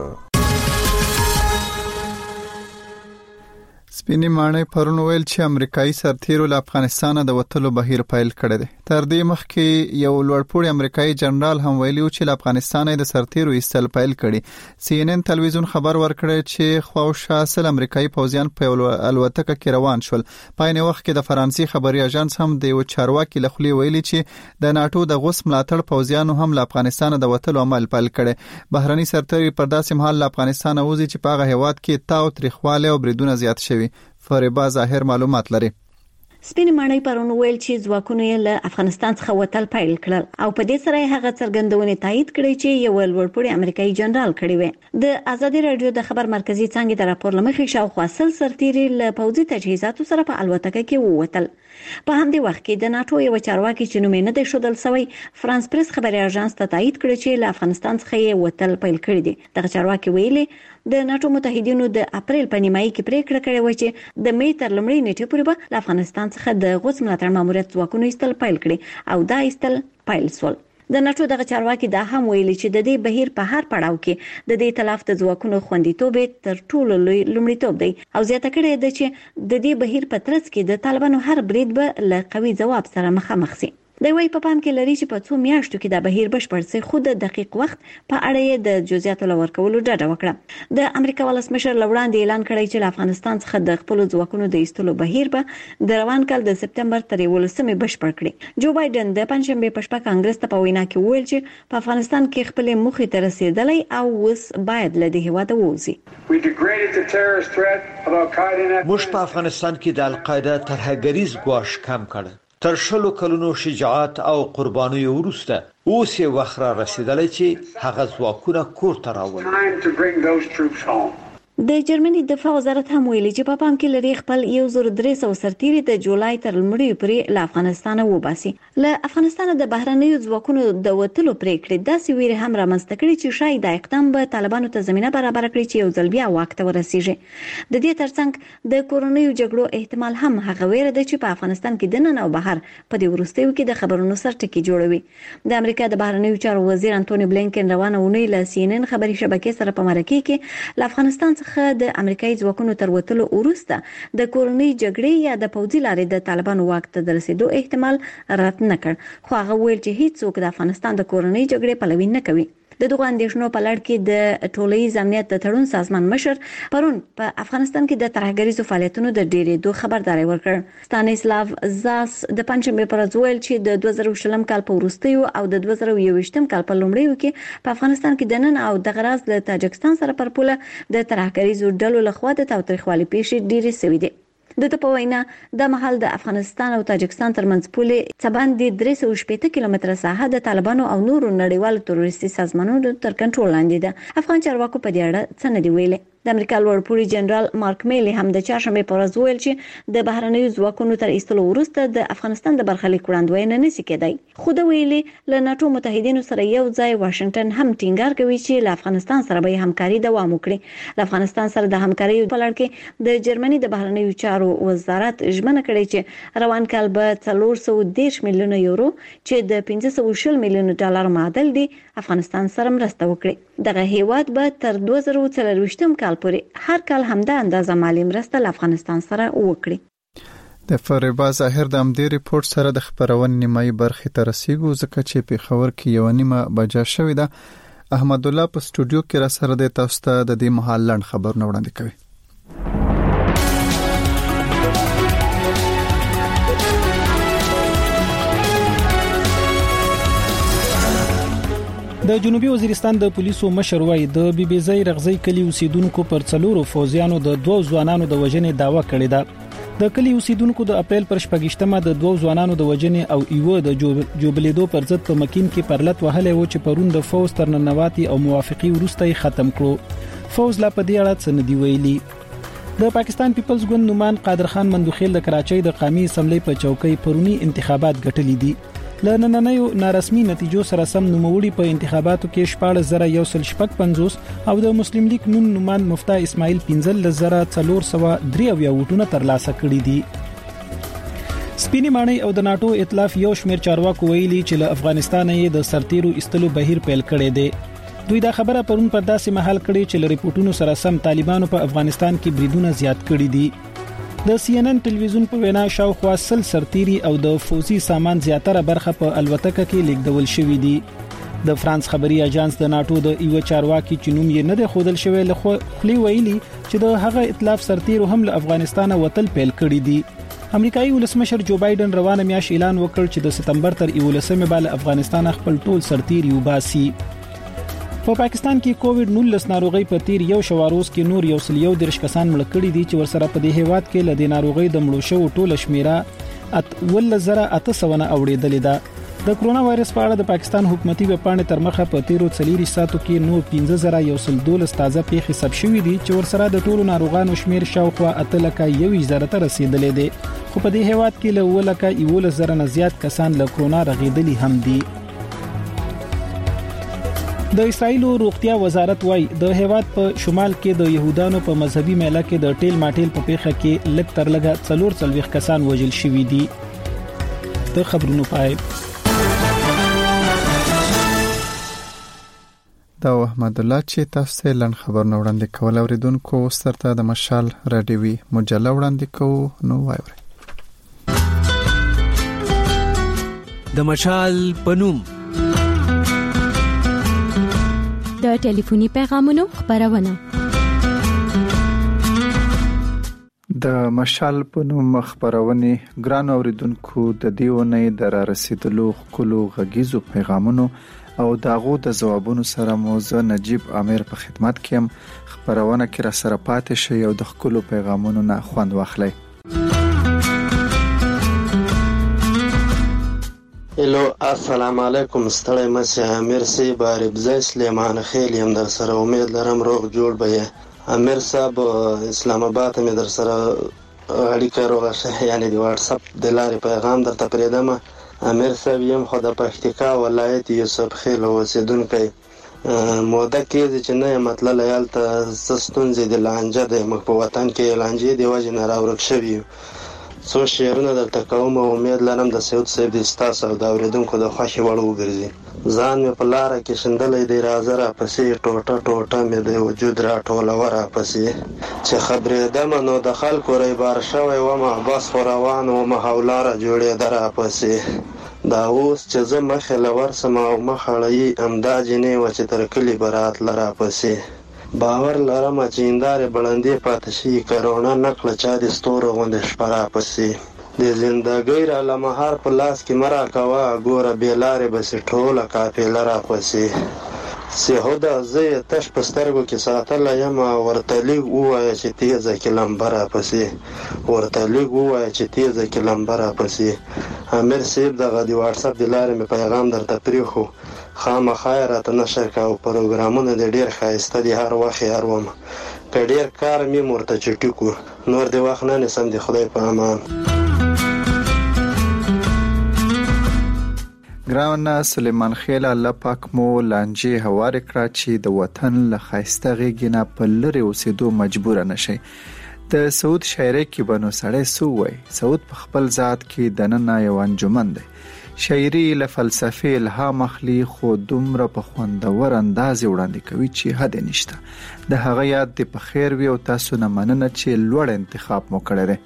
S1: سپینې ماڼۍ پرون ویل چې امریکایي سرتیرو له افغانستان د وټلو بهیر پیل کړی دی. تر دې مخکې یو لوړپوړی امریکایي جنرال هم ویلي چې له افغانستان د سرتیرو ایستل پیل کړي. CNN تلویزیون خبر ورکړی چې خواوشا اصل امریکایي پوځیان په الوتکه کې روان شول. په عین وخت کې د فرانسې خبري اژانس هم د یو چارواکي له خولې ویلي چې د ناتو د غوس ملاتړ پوځیانو هم له افغانستان د وټلو عمل پیل کړي. بهرني سرتیري پر داسې مهال له افغانستان وځي چې په هغه هیواد کې تاو تریخواله او بریدونه زیات شوي. فریبا ظاهر معلومات لري.
S20: سپین ماڼۍ پرون ویل چې ځواکونه له افغانستان څخه وتل پیل کړل او په دې سره هغه څرګندونه تایید کړې چې یو لوړپوړی امریکایي جنرال کړی و. د آزادي رادیو د خبر مرکزی څنګه د راپور لمخې شاوخوا 100 سرتیري له پوځي تجهیزاتو سره په الوتکه کې ووتل. په همدې وخت کې د ناتو یو چارواکي چې نوم نه دی ښودل شوی فرانس پریس خبري اژانس ته تایید کړی چې له افغانستان څخه یې وتل پیل کړی دي. دغه چارواکي ویلي د ناتو متحدینو د اپریل په نیمایي کې پریکړه کړې و چې د می تر لومړۍ نیټې پورې به له افغانستان څخه د غوث ملاتړ ماموریت ځواکونو ایستل پیل کړي او دا ایستل پیل شول. د ناتو دغه چارواکي دا هم ویلي چې د دې بهیر په هر پړاو کې د دې تلاف د ځواکونو خوندیتوب تر ټولو لوی لومړیتوب دی او زیاته کړې ده چې د دې بهیر په ترڅ کې د طالبانو هر برید به له قوي ځواب سره مخامخ شي. د وی په پام کې لري چې په څو میاشتو کې د بهیر بشپړ سي خود د دقیق وخت په اړه یې د جزئیاتو لورکولو ډاډه وکړه. د امریکا ولسمشر لوړاندې اعلان کړی چې افغانستان څخه د خپل ځواکونو د ایستلو بهیر به د روان کال د سپتمبر تر 11 بشپړ کړي. جو بایدن د پنځشنبه په شپه کانګرس ته په وینا کې ویل چې په افغانستان کې خپل موخې ته رسیدلی او اوس باید له دې هیواده ووځي.
S21: موږ په افغانستان کې د القاعده ترهګریز ګواښ کم کړ. تر شلو کلونو شجاعت او قربانیو وروسته اوس یې وخت را رسیدلی چې هغه ځواکونه کور ته راولي.
S20: د جرمني دفاع وزارت هم ویلي چې په پام کې لري خپل 1300 سرتیري د جولای تر لومړۍ پورې له افغانستان وباسي. له افغانستان د بهرنیو ځواکونو د وټلو پریکړې داسې ویره هم رامنځته کړي چې شاید د اقدام به طالبانو ته زمينه برابر کړي چې یو ځل بیا واک ته ورسیږي. د دې ترڅنګ د کورونیو جګړو احتمال هم هغه ویره ده چې په افغانستان کې د نن او بهر په دې وروستیو کې د خبرونو سرټکی جوړوي. د امریکا د بهرنیو چارو وزیر انټونی بلینکن روانه ونی له CNN خبري شبکې سره په مرکه کې له افغانستان څخه د امریکایي ځواکونو تر وټلو وروسته د کورونی جګړې یا د پوځي لارې د طالبانو واک ته د رسیدو احتمال رد نه کړ، خو هغه ویل چې هیڅوک د افغانستان د کورونی جګړې پلوي نه کوي. د دغه اندېښنو په لړ کې د ټولنیز امنیت د تړون سازمان مشر پرون په افغانستان کې د ترهګریزو فعالیتونو د ډېرېدو خبرداري ورکړ. ستانیسلاو زاس د پنځمې پر ورځ ویل چې د 2020 کال په وروستیو او د 2021 کال په لومړیو کې په افغانستان کې د نن او د غراز له تاجکستان سره پر پوله د ترهګریزو ډلو لخوا د تاوتریخوالي پیښې ډېرې شوې دي. د په وینا د محل د افغانستان او تاجکستان ترمنځ پولې څباندې 380 کیلومتره ساحه د طالبانو او نورو نړیوالو تروریستي سازمانونو تر کنټرول لاندې ده. افغان چارواکو په دې اړه څه نه دی ویلي. د امریکا لوړپوړي جنرال مارک میلی هم د چهارشنبه په ورځ ویل چې د بهرنیو ځواکونو تر ایستلو وروسته د افغانستان د برخلیک وړاندوینه نشي کېدای. خو د ویلي له ناتو متحدینو سره یو ځای واشنگټن هم ټینګار کوي چې له افغانستان سره به همکاري دوام وکړي. له افغانستان سره د همکاري په لړ کې د جرمني د بهرنیو چارو وزارت ژمنه کړې چې روان کال به 410 میلیونه یورو چې د 540 میلیونه ډالر معادل دي افغانستان سره مرسته وکړي. دغه هیواد به تر 2024 کال پورې هر کال همدا اندازه مالی مرسته له افغانستان سره وکړي.
S1: د فریبا ظاهر د امدې ریپورت سره د خبرونې نیمایي برخې ته رسیدو ځکه چې په خبر کې یو نیمه بجا شوې ده. احمد الله په سټوډیو کې را سره د تاسو ته د دې مهال لاند خبر نه وړاندې کوي.
S2: د جنوبي وزیرستان د پولیسو مشر وای د بیبيزای رغزی کلی اوسیدونکو پر څلورو فوجیانو د دوه ځوانانو د وژنې داوا کړې ده. د کلی اوسیدونکو د اپریل پر 28مه د دوه ځوانانو د وژنې او ایو د جوبلیدو پر ضد په مکین کې پرلط وهلې و چې پرون د فوز تر ننواتي او موافقي وروسته ختم کړو. فوز لا په دې اړه څه نه دی ویلي. د پاکستان پیپلز ګوند نومان قادر خان مندوخیل د کراچۍ د قومي اسمبلی په چوکۍ پرونی انتخابات ګټلې دي. لنننیو نارسمي نتیجو سره سم نوموړي په انتخاباتو کې 14,155 او د مسلم لیگ نون نومان مفتا اسماعیل 15,403 ووټونه ترلاسه کړي دي. سپینی مانی او د ناتو ائتلاف یو شمیر چارواکو ویلي چې له افغانستان یې د سرتیرو استلو بهیر پیل کړي دي. دوی دا خبره پرون پر داسې محل کړي چې له ریپورتونو سره سم طالبانو په افغانستان کې بریدونه زیات کړي دي. د CNN ټلویزیون په وینا شاوخوا 100 سرتیري او د فوزي سامان زیاتره برخه په الوتکه کې لیږدول شوې دي. د فرانس خبري اژانس د ناتو د ایو چارواکي چې نوم یې نه دی خودل شوی له خلی ویلي چې د هغه ائتلاف سرتیرو هم له افغانستان وتل پیل کړي دي. امریکایي ولسمشر جو بایدن روانه میاش اعلان وکړ چې د سپتمبر تر 11مه بل افغانستان خپل ټول سرتیري وباسي. په پاکستان کې کووډ-19 ناروغي په تیر یو شواروز کې نور 111 کسان مړ کړي دي چې ورسره په دې هیواد کې له دې ناروغي د مړو شوو ټوله شمیره 1800 اوریدلې ده. د کرونا وایرس په اړه د پاکستان حکومتي وپاڼې تر مخه په تیرو 4 ساعتو کې نور 15,112 تازه پیښې ثبت شوې دي چې ورسره د ټولو ناروغانو شمیر شاوخوا 8,000 ته رسیدلې دي. خو په دې هیواد کې له 11,000 نه زیات کسان له کرونا رغیدلي هم دي. د اسرایل روغتیا وزارت وای د هیواد په شمال کې د يهودانو په مذهبي میله کې د ټیل ماټیل په پیښه کې لږ تر لږه 4 کسان وژل شوي دي. د خبرونو پای
S1: دا احمد الله چې تاسو ته لن خبر نو وړاندې کول اوریدونکو سترته د مشال رادیوي مجله وړاندې کوو نو وایو.
S22: د مشال پنوم
S23: د ټلیفوني پیغامونو خبرونه
S1: د مشال په نوم خبرونه ګران اوریدونکو د دیونه د رسیدلو خلو غږیزو پیغامونو او داغو د جوابونو سره موزه نجیب امیر په خدمت کې هم خبرونه کې را سره پاتې شي او د خلو پیغامونو نه خوند واخلي.
S24: هلو السلام علیکم ستړی مشه امیر سی بارب زای سلیمان خیل یم در سره امید لرم روغ جوړ به امیر صاحب اسلام آباد مې در سره اړیکه روغه شه یعنی د واتس اپ د لارې پیغام درته پریدم. امیر صاحب یم خو د پکتیکا ولایت یوسف خیل اوسیدونکی موده کې چې نه مطلب یالته سستونځي د لانجه د مخ په وطن کې لانجه دی وجه نه راورک شوی. څو شعرونه درته کوم او امید لرم د سعود صاحب د ستاسو او د اوریدونکو د خوښي وړ وګرځي. ځان مې په لاره کې شندلې دی راځه را پسې ټوټه ټوټه مې د وجود را ټوله را پسې چې خبرېدم نو د خلکو ری بار شوی ومه بس خو روان ومه حولاره جوړېده را پسې دا اوس چې زه مخې له ورسم او مخړی امدا جنې وه چې تر کلي به راتله را پسې باور لرم چې هندارې بلندې پاتې شي کرونا نکړه چا د ستورو غوندې شپه را پسې د زندګۍ را له مهار په لاس کې مه راکوه ګوره بې لارې بسې ټوله قافله را پسې سیهوده زه تش په سترګو کې ساتلی یم ورته لیږ ووایه چې تیزه کې لمبه راپسې ورته لیږ ووایه چې تیزه کې لمبه راپسې امیر صاحب دغه د واټساپ د لارې مې پیغام درته پرېښو خامخا یې راته نشر کړه او پروګرامونه دې ډېر ښایسته دي هر وخت یې اروم که ډېر کار مې ورته چټي کړو نور دې وخت نه نیسم د خدای په امان.
S1: ګران سلیمان خیل الله پاک مو لانجه هوار کړه چې د وطن له خاسته غېږ نه په لری اوسېدو مجبور نشي. د سعود شاعري کې بنو سړی سو وای سعود په خپل ذات کې دننه یو انجمن دی شاعري له فلسفه الهام اخلي خو دومره په خوندور انداز وړاندې کوي چې حد نشته. د هغه یاد د په خیر وي او تاسو نه مننه چې لوړ انتخاب مو کړی دی.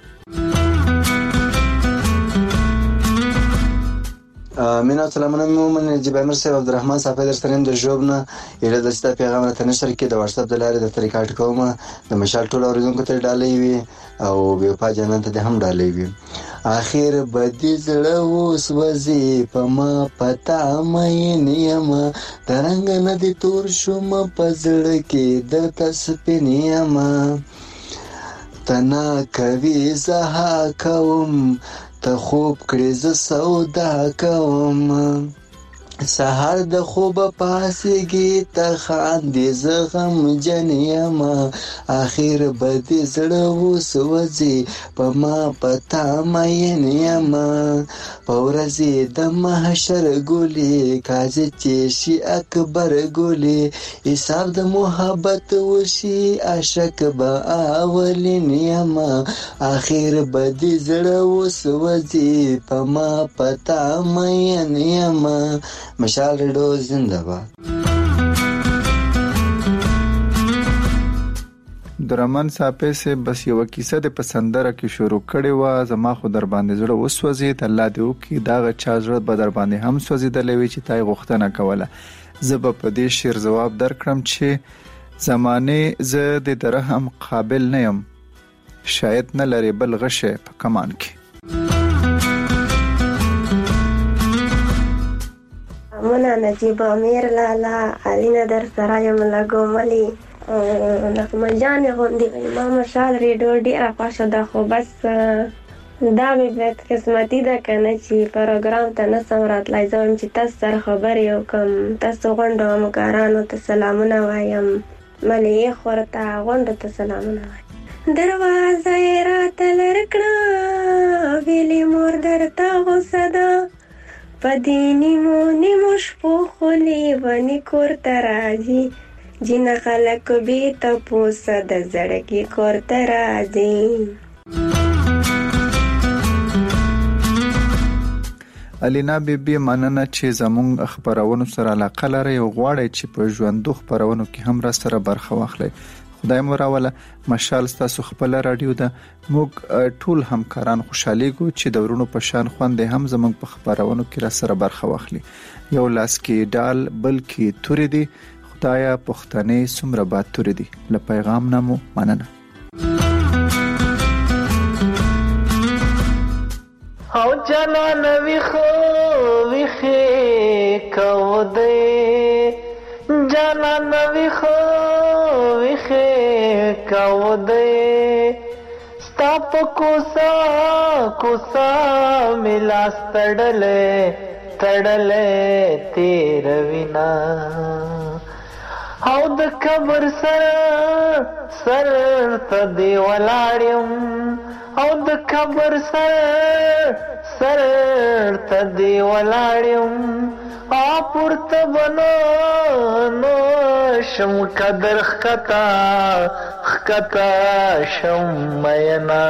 S5: مینا سلامونه مومن جیب امیر صاحب عبدالرحمن صاحب در سریم د جوبنه یله د ستا پیغام را تنشر کې د واتس اپ د لارې د طریقات کوم د مشال ټول اوریدونکو ته ډالۍ وي او بیا په جنت ته هم ډالۍ وي. اخر بدی زړه اوس وځي په ما پتا مې نیمه ترنګ نه دي تور شوم په زړه کې د تسپینیمه تنا کوي زها کوم ته خوب کړې ز سودا کوم سحر د خوب پاسېږي ته خاندې ز غم جنیم اخر بدې زړه اوس وځي په ما پتا مین یم په ورځې د محشر ګلې کاځې چې شي اکبر ګلې حساب د محبت وشي عاشق به اولین یم اخر بدې زړه اوس وځي په ما پتا مین یم. مشال ریډو زنده باد.
S1: درمن صاحب سے بس یو کیسه د پسندره کې شروع کړي وا زما خو در باندې زړه وسوځي ته الله دې وکي دا چا زړه به در باندې هم سوځیدلې وي چې تای غوښتنه کوله زب په دې شیر جواب درکړم چې زمانه زه د درهم قابل نه يم شاید نه لري بل غشه په کمان کې.
S7: منا نجیب امیر لالا علینا در سرایم لګو ملي نغمه جان غوندي ما مشال ریډیو ډیره خوښه ده خو بس دا مې بد قسمتي ده کنه چې پروګرام ته نه سم راتلای زم چې تاسو سره خبرې وکم تاسو غونډو همکارانو ته سلامونه وایم ملي خورته غونډو ته سلامونه وایم دروازه یې راته لرکړه ویلې مور درته غوسه ده پدې نیمو شپو خولې ونې کور ته راځي جینه خلک بې تپوسه د زړګي کور ته راځي.
S1: الینا بیبي مننه چې زموږ خبرونو سره علاقه لري او غواړي چې په ژوندو خبرونو کې هم را سره برخه واخلي. خدای مو راوله مشال تاسو خپل رادیو ده موږ ټول همکاران خوشحالي کو چې دورونو په شان خوند هم زموږ په خبرونو کې را سره برخه واخلي. یو لاس کې ډال بل کې توري دي خدایا پښتنې سمره باد توري دي له پیغام نامو مننه.
S8: او جنان ویخه کو دې جنان ویخه کو دې ستا په کوسا ملا تړلې تیر وینا او د قبر سر ته دی ولاړم او د قبر سر ته دی ولاړم پورته بنو نو شم قدر خکتا شم مینا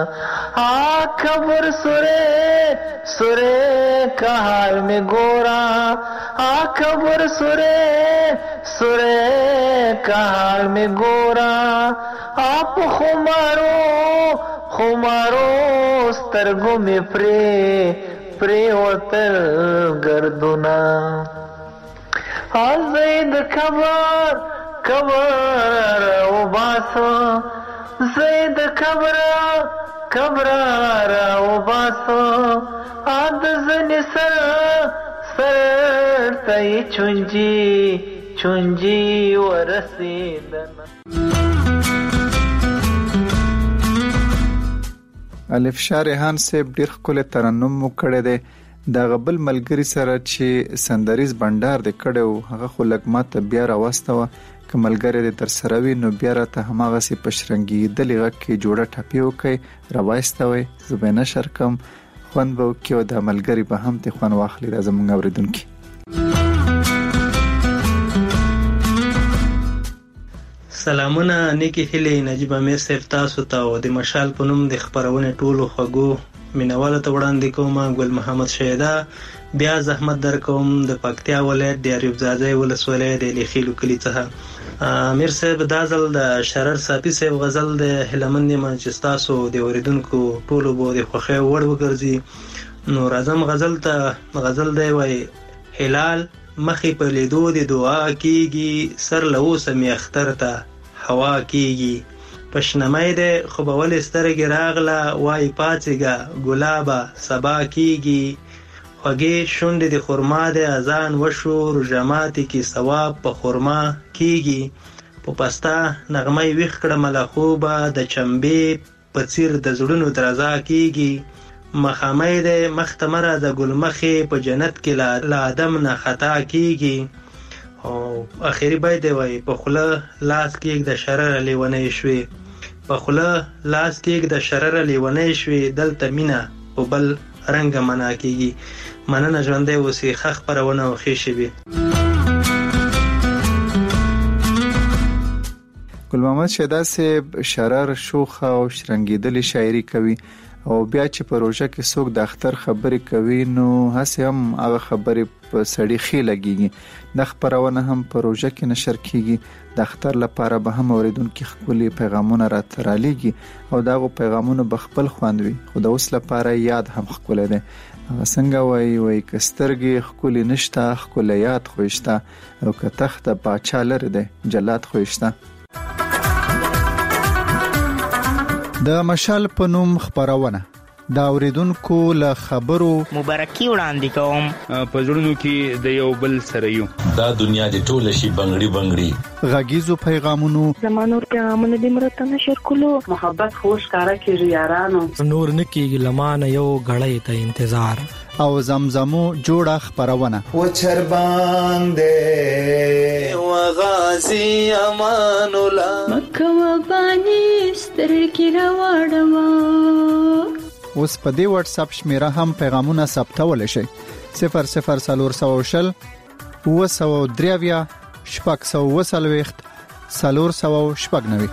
S8: قبر سره کا حال میں گورا قبر سره کا حال میں گورا آپ خمارو سترگو میں پری وتر گردونا زید خبر و باسو زید خبر و باسو آد زنی سر تای چونجی چونجي ورسیدنه.
S1: الف شارحان صاحب ډیر خپل ترنم وکړی دی. دا غبل ملګری سره چې سندریز بندر د کړو هغه خو لګمات بیا راوستوه کملګری د تر سره وی نو بیا راته هماغه سي پشرنګي دلغه کې جوړه ټاپي وکي راوستوي زبینه شرکم خوان به کې د ملګری په هم ته خوان واخلي د زمونږ اوریدونکو.
S6: سلامونه نیکی هلي نجیب امیر صاحب تاسو ته او د مشال په نوم د خبرونه ټولو خغو مینواله ته وړاندې کوم. ګل محمد شهدا بیا زحمت در کوم د پکتیا ولایت د اریوب زاده ولسوالۍ د لخیلو کلی څخه. امیر صاحب دا ځل د شرر صافي صاحب غزل د هلمند منچستاسو د اوریدونکو ټولو بو د خوخه وړ وګرځي. نو راځم غزل ته. غزل دی وای هلال مخې په لیدو د دعا کیږي سر لوسه می اختر ته هوا کیږي پښنمای ده خو به ول سترګې راغله وای پاتېګه ګلابا سبا کیږي خوږې شونډې د خرما د اذان وشو رجماتي کې ثواب په خرما کیږي په پستا نغمه ویخ کړه ملخوبه د چمبې په څیر د زړونو درزا کیږي مخامې ده مختمره د ګلمخې په جنت کې لا ادم نه خطا کیږي. او اخیری باید دی وای په خله لاس کې د شرر لیونې شوي په خله لاس کې د شرر لیونې شوي دلته مینا او بل رنگ منا کیږي. مننه ژوندې اوسې خخ پرونه او خېشي وي.
S1: ګل محمد شهدا صاحب شرر شوخه او شرنګیدلی شاعري کوي او بیا چې پروژه کې څوک د اختر خبرې کوي نو هڅه هم هغه خبرې په سړی خې لګيږي. د خبرونه هم پروژه کې نشر کیږي. د اختر لپاره به هم اوریدونکو خپل پیغامونه راترالیږي او داغه پیغامونه بخپل خواندوي خو د اوس لپاره یاد هم خپل دي. څنګه وای کسترګي خپل نشته خپل یاد خوښته او که تخت باچا لري دي جلات خوښته. د مشال په نوم خبرونه دا اوریدونکو له خبرو
S9: مبارکي وړاندې کوم.
S10: په ژوندونو کې د یو بل سره یو دا دنیا د ټوله شي بنگړي بنگړي
S1: غږیزو پیغامونو
S12: زمانور پیغامونه د مرته نشر کولو محبت خوش کارا کیږي یارانو
S25: نور نکیږي لمانه یو غړې ته انتظار
S1: او زمزمو جوړه خبرونه
S26: و چرباندې و غازی امان الله
S27: مکه و بانی سترګې راوړم.
S1: اوس په دې واتس اپ شمیره هم پیغامونه ثبتول شي 00400 و3 شپږ 499.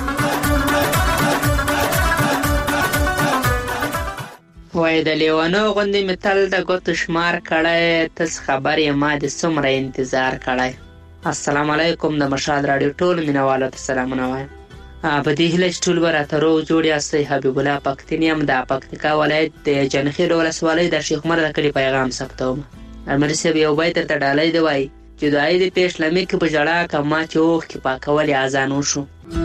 S28: وای د لیوانو غوندې متل د ګوت شمار کړه تس خبرې ما د سمره انتظار کړه. السلام علیکم د مشال رادیو ټول مینوالو ته سلامونه وایم. په دې هله ټول ورته رو جوړی اسي حبیب الله پختینیم د پکتیکا ولایت د جنخیل ولسوالۍ د شیخ عمر د کلی پیغام ثبتوم. امرسه به یو بیت ته ډالۍ دی وای چې دای دې پېښ لمې کې په جړه کما چوخ کې پاکول اذان وشو.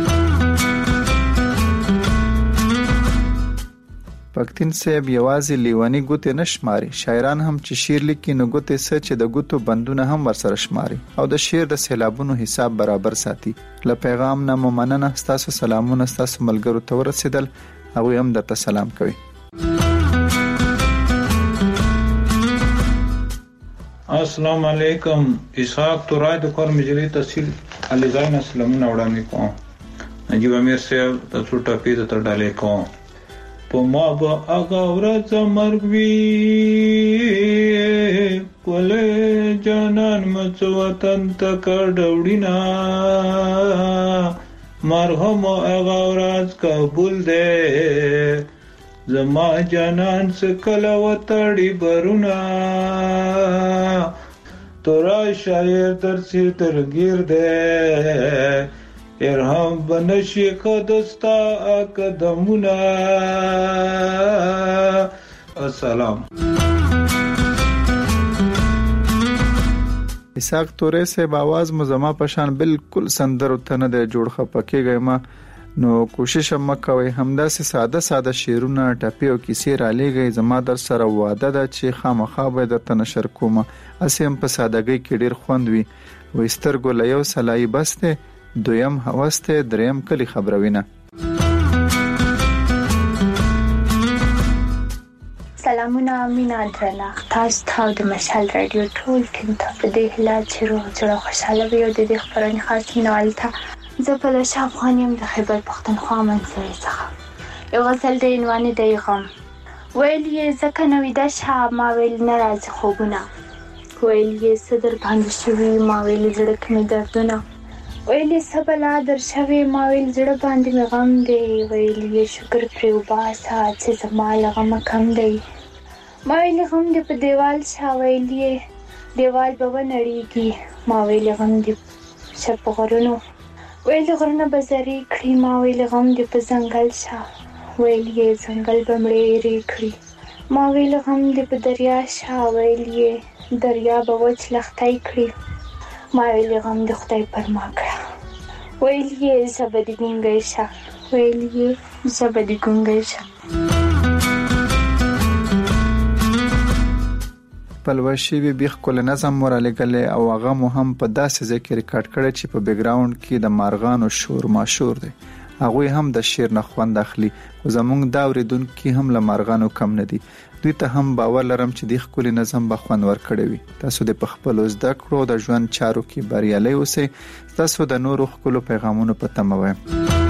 S1: پکتین صاحب یوازې لیوانی ګوتې نشماري شاعران هم چې شعر لیکي نو ګوتې سچ د ګوتو بندونه هم ورسره شماري او د شعر د سیلابونو حساب برابر ساتي. له پیغام نه ممننه تاسو سلامونه تاسو ملګرو ته ورسېدل هغه هم درته سلام کوي.
S29: السلام علیکم اسحاق تورای د کور مجری تحصیل علی زاین سلامونه وړاندې کوم. نجیب امیر صاحب تاسو ټاپی ته ډالې کوم. په ما به هغه ورځ مرګ وي کولې جانان مڅ وطن ته کډوړینا مرهم هغه ورځ قبول دې زما جانان سکله وتړي برونه تورا شاعر ترسي ترګیر دې ارهام بنشي قدستا قدمونه. السلام.
S1: اسحاق تورې سے आवाज مزما پشان بالکل سندر تنه د جوړ خپکه ما نو کوشش مکوئ همداسې ساده شعرونه ټپي او کیسې را لېږئ. زما در سره واده ده چې خامخا به درته نشر کومه. هسې هم په سادهګۍ کې ډېر خوند وي. وایي سترګو له یو سلایي بس دی، دویم هوس دی، دریم کلي خبروینه.
S3: سلامونه مینا درنه تاسو ته د مشال رادیو ټول ټیم ته په دې هیله چې روغ جوړ خوشاله وي او د دې خبرونې خاص مینوال ته زه په لشه افغان یم د خیبر پښتونخوا منځوي څخه. یو غزل د عنوان دی غم. ویل یې ځکه نو ویده شه ما ویل نه راځي خوبونه، ویل یې څه در باندې شوي ما ویل زړه کې مې دردونه، ویل یې څه بلا در شوې ما ویل زړه باندې مې غم دی، ویل یې شکر پرې وباسه چې زما له غمه کم دی، ما ویل غم دې په دیوال شه، ویل یې دیوال به ونړېږي، ما ویل غم دې شه په غرونو، ویل غرونه به زرې کړي، ما ویل غم دې په ځنګل شه، ویل یې ځنګل به مړېرې کړي، ما ویل غم دې په دریا شه، ویل یې دریا به وچ لښتی کړي، ما ویل غم دې خدای پر ما کړه، ویل یې ژبه دې ګونګی شه، ویل یې ژبه دې ګونګی شه.
S1: پلوشي وی بیخ کول نظم ورالګل او هغه مو هم په داسې ځای کې ریکارډ کړی چې په بیک گراوند کې د مارغانو شور ماشور دی. هغه هم د شیر نه خوند اخلي او زمونږ دا اوریدونکو هم له مارغانو کم نه دي. دوی ته هم باور لرم چې د خپل نظم به خوند ورکړي وي. تاسو د خپل زده کړو د ژوند چارو کې بریالي اوسئ. تاسو د نورو خپل پیغامونو په تمه وایم.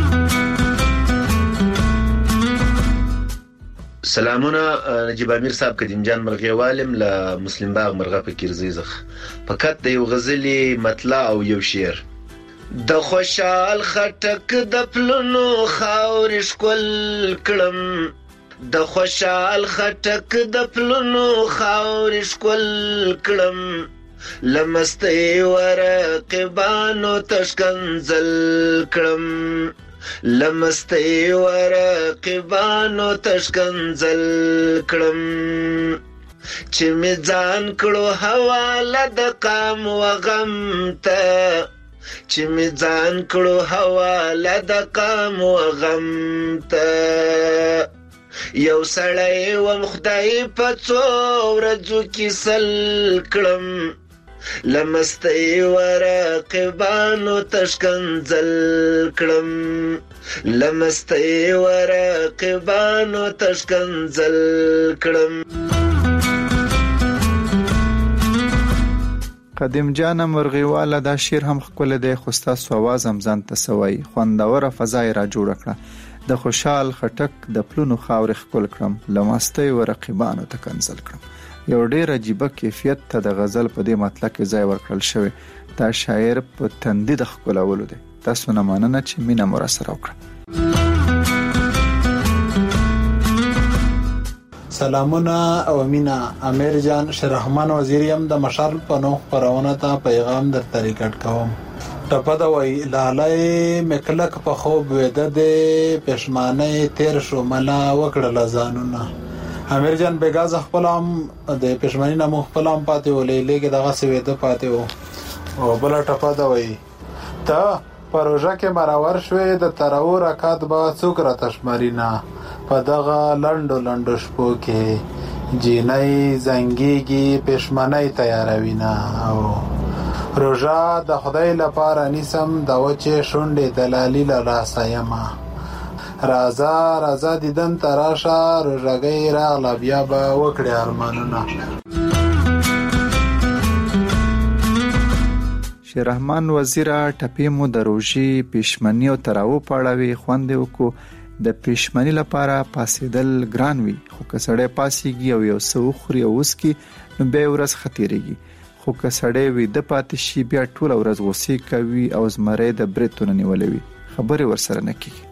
S4: سلامونه نجیب امیر صاحب قدیم جان مرغیوالم له مسلم باغ مرغه فکر زیزخ فقط د یو غزلی مطلع او یو شعر. د خوشال خټک د پلونو خاور شکل کړم، د خوشال خټک د پلونو خاور شکل کړم، لمستي ورقبانو تشکنزل کړم، لمستي ورقبانو تشکنزل کړم، چې می ځان کړو حواله د قام و غم ته، چې می ځان کړو حواله د قام و غم ته، یو سړی و خدای په څو ورځو کې سل کړم، لمستي ورقبانو تشکنزل کړم، لمستي ورقبانو تشکنزل کړم.
S1: قدیم جان مرغیواله دا شعر هم خپل د خوستا سواز هم ځان تسوي خوندوره فضای را جوړ کړه. د خوشال خټک د پلونو خاور خپل کړم، لمستي ورقبانو تکنزل کړم. یو ډیر عجیب کیفیت ته د غزل په دې مطلع کې ځای ورکړل شوی. دا شاعر په تندې د خپلولو دی. تاسو نه مننه چې مینا مور سره وکړه.
S11: سلامونه او مینا امیر جان شرحمان وزیریم د مشال په نو خبرونه ته پیغام درته ریکارډ کوم. ټپه دا وای لاله مکلک په خوب وېده د پښمانه تیر شو ملا وکړه ځانونه. امیر جان بیگاز خپل هم د پښمنۍ نامو خپل هم پاتې ولې لګي دغه سوي د پاتې وو. او بل ټپه دا وای ته پروژه کې مرور شوې د تراو رکات با څوک را تشمرینا په دغه لندو شپو کې جینای زنګيږي پښمنۍ تیاروینا، او روژه د خدای لپاره نیسم د وچه شونډې دلالي لاسایما، رازا رازا دیدن تراشه روژګي راغلا بیا به وکړي ارمانونه.
S1: شیر رحمان وزیر ټپی مو د روژي پښمنۍ او تراو پاړوي خوند وکړو. د پښمنۍ لپاره پاسېدل ګران وي، خو کسړې پاسيږي او یو څو خوري او وسکي نو به ورځ خطرېږي، خو کسړې وي د پاتې شي بیا ټول ورځ غوسې کوي او زمره د برتونه نیولې وي، خبرې ورسره نه کیږي.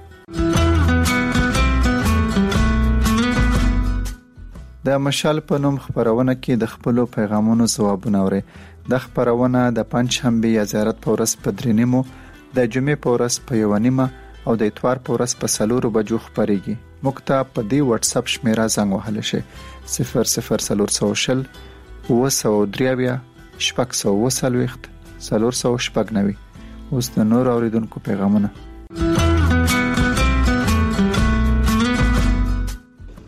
S1: د مشال په نوم خبرونه کې د خپل پیغامونو ځوابونه اوري. د خبرونه د پنځشنبه یا زیارت په ورځ په 3:30، د جمعې په ورځ په 1:30 او د اتوار په ورځ په 4 بجو خبريږي. مکتا په دې واتس اپ شمیره زنګ وهل شي 00400 203 490. اوس د نور اوریدونکو پیغامونه.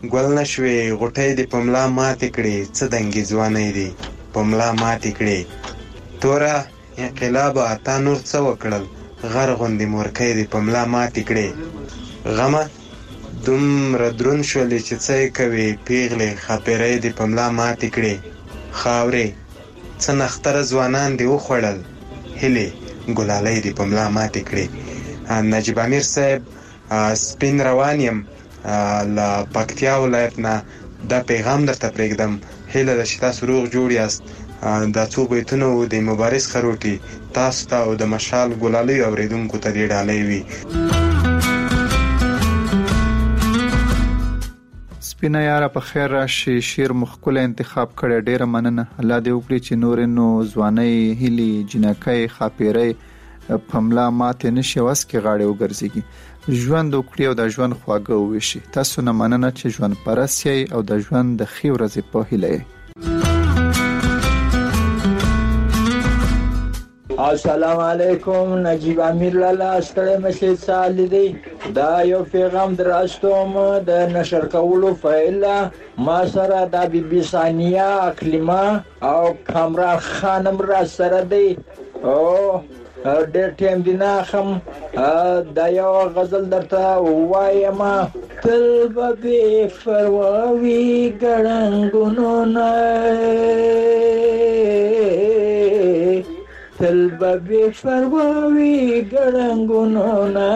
S13: ګل نشوي غټۍ دې په ملا ماتې کړې څه دنګې ځوانۍ دې په ملا ماتې کړې توره انقلابه تا نور څه وکړل غر غوندې مورکۍ دې په ملا ماتې کړې غمه دومره دروند شولې چې څه یې کوې پیغلې خاپیرۍ دې په ملا ماتې کړې خاورې څه نختره ځوانان دې وخوړل هیلې ګلالۍ دې په ملا ماتې کړې نجیب امیر صاحب سپین روان یم له پکتیا ولایت نه دا پیغام درته پرېږدم هیله ده چې تاسو روغ جوړ یاست دا څو بیتونه وو د مبارز خروټي تاسو ته او د مشال ګلالۍ اورېدونکو ته دې ډالۍ وي
S1: سپینه یاره په خیر راشي شیر مخکله انتخاب کړی ډیره مننه الله دې وکړي چې نور نو ځواني هلي جنکۍ خاپيري پملا ماته نشي واس کې غاړې وګرځيږي ژوند وکړي او د ژوند خواږه وشي تاسو نه مننه چې ژوند پرستی او د ژوند د خې ورځې په هیله
S14: السلام علیکم نجیب امیر لالا ستړی مشي صالحي دا یو پیغام دراستوم د نشر کولو فایله ما سره د بي بي ثانیه اقلیما او کامران خانم را سره دی او ډېر ټیم دی نه خم دا یو غزل درته وایم تل به بې پروا وي ګړنګونو نه تل به بې پروا وي ګړنګونو نه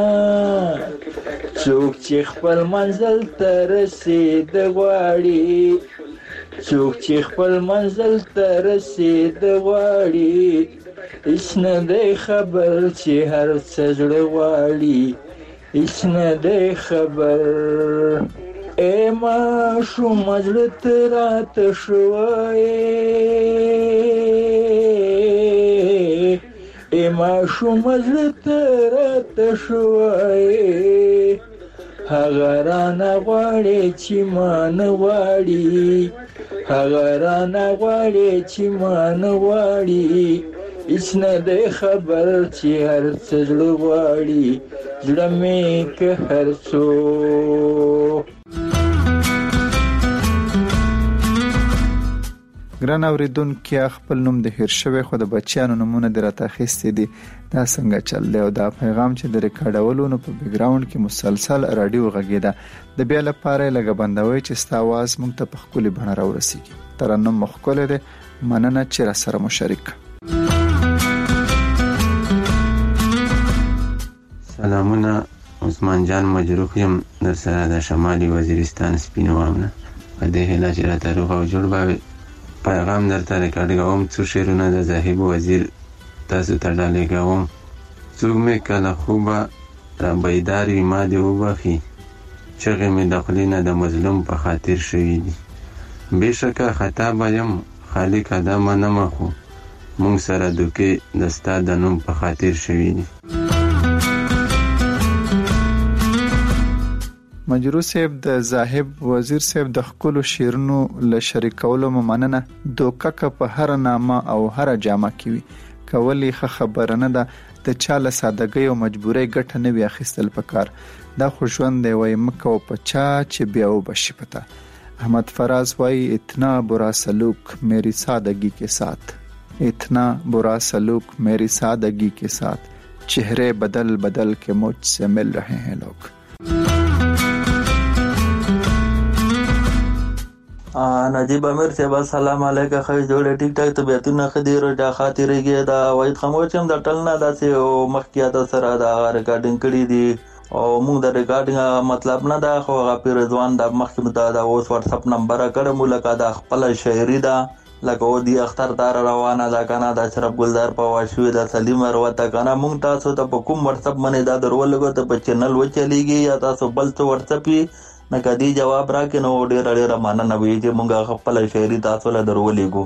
S14: څوک چې خپل منزل ته رسید غواړي څوک چې خپل منزل ته رسید غواړي هیڅ نه دی خبر چې هر څه زړه غواړي هیڅ نه دی خبر ای ماشوم زړه ته راته شوی ای ماشوم زړه ته راته شوی هغه رانه غواړي چې ما نه غواړي هغه رانه غواړي چې ما نه غواړي هیڅ نه دی خبر چې هر څه زړه غواړي زړه مې که هر څو
S1: ګران اوریدونکو خپل نوم د هیر شوی خو د بچیانو نمونه درته اخیستې دي دا څنګه چل دی او دا پیغام چې د ریکارډولو نو په بیک گراوند کې مسلسل رادیو غږیدا د بیا لپاره لګه بندوي چې ستا आवाज مونږ ته په خولي بڼه راورسیږي ترنم مخکله ده مننه چې را سره مشارک
S24: سلامونه عثمان جان مجروح یم در سره د شمالي وزیرستان سپینوامنه په دې هله چې راته روغ او جوړ به پیغام درته ریکارډ کوم څو شعرونه د زاهب وزیر تاسو ته ډالۍ کوم څوک مې کله خوبه را بیدار وي ما دې وبخي چغې مې د خولې نه د مظلوم په خاطر شوي دي بېشکه خطا به یم خالقه دا منمه خو مونږ سره دوکې د ستا د نوم په خاطر شوي دي
S1: مجروح صاحب د زاهب وزیر صاحب د خپل شیرونو له شریکولو مننه دوکه په هر نامه او هر جامه کې وي کولی خبره نه ده د چاله سادهګۍ او مجبورۍ ګټه نه وي اخیستل پکار دا خو ژوند دی وای مکو په چا چې بیا وبشي پتا احمد فراز وای اتنا برا سلوک میری سادگی کے ساتھ اتنا برا سلوک میری سادگی کے ساتھ چہرے بدل بدل کے مجھ سے مل رہے ہیں لوگ
S15: نجیب امیر صاحب السلام علیکم خو جوړه ټیک ټاک طبيعتونه خديره دا خاطرېږي دا وایي خاموش هم د ټلنا داسې او مخکیا د سره دا ریکارډینګ کړی دي او موږ د ریکارډینګ مطلب نه دا خو غفیر ځوان د مخکې دا اوس واتس اپ نمبر کړه مولکا د خپل شهري دا لکه او دی اختر دار روانه دا کنه د اشرف ګلزار په واشو د سلیم وروته کنه موږ تاسو ته په کوم واتس اپ باندې دا درولګو ته په چینل و چلیږي یا تاسو بل څه واتس اپ نه کدي جواب راکې نو ډېر ډېر مننه وی چې مونږه خپل شهري تاسو له درولېګو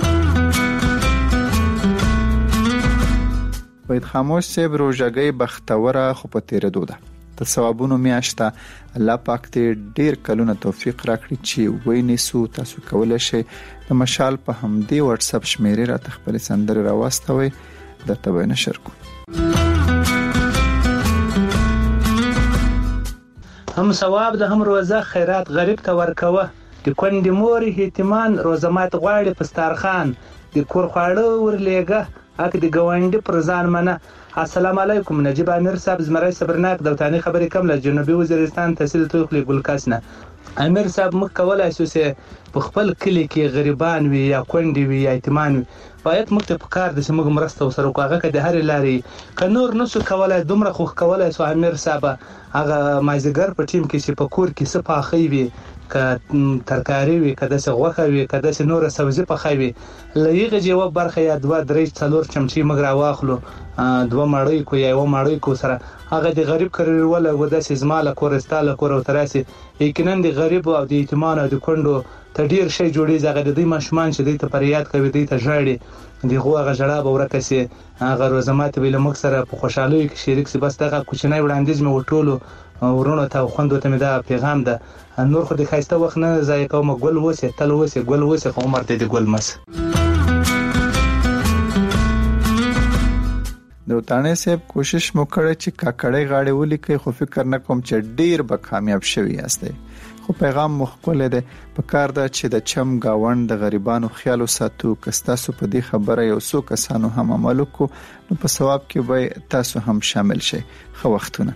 S1: وید خاموش صاحب روزګي بختوره خو په تیر دوده د ثوابونو میاشته الله پاک ته ډېر کلونه توفیق راکړي چې وینې سو تاسو کولای شئ د مشال په همدې واتس اپ شمیرې را تخپل سندره راوستوي درته به نشر کو
S6: هم ثواب ده هم روزه خیرات غریب ته ورکوه د کونډې مور یتیمان روزه مات غواړي په ستارخان د کور خواړه ورلیږه حق د ګاونډي پر ځان منه. السلام علیکم. نجیب امیر صاحب زمری صبرناک دوتانی خبرې کم له جنوبي وزیرستان تحصیل توخلی ګلکاس نه. امیر صاحب موږ کولای شو چې په خپل کلی کې غریبان وي یا کونډې وي یا یتیمان وي باید موږ ته پکار ده چې موږ مرسته ورسره وکړو. هغه که د هرې لارې که نور نسو کولی دومره خو کولی سو امیر صاحب هغه مازدیګر په ټیم کې چې په کور کې څه پاخی وي که ترکاري وي که داسې غوښه وي که داسې نوره سبزي پخی وي له هغې یوه برخه یا 2-3-4 چمچې موږ راواخلو 2 مړۍ کو یا 1 مړۍ کو سره هغه د غریب کړي ولګو داسې زما له کوره ستا له کوره ورته راسي. یقینا د غریبو او د یتیمانو او د کونډو ته ډېر شی جوړېږي. هغه د دوی ماشومان چې دوی ته فریاد کوي دوی ته ژاړي د هغو هغه ژړا به ورکه سي. هغه روزه ماتې به له موږ سره په خوشحالیو کې شریک سي. بس دغه کوچنی وړاندیز مې وټولو ورونو ته او خویندو ته مې دا پیغام ده. نور خو د ښایسته وخت نه ضایع کومه. ګل اوسې تل اوسې ګل اوسې خو عمر دی د ګل مس.
S1: د وطانې صاحب کوشش مو کړی چې کاکړۍ غاړې ولیکئ خو فکر نه کوم چې ډیر به کامیاب شوي یاستئ. خو پیغام مو ښکلی دی. په کار ده چې د چم ګاونډ د غریبانو خیال وساتو. که ستاسو په دې خبره یو څو کسانو هم عمل وکړو نو په ثواب کې به تاسو هم شامل شئ. ښه وختونه.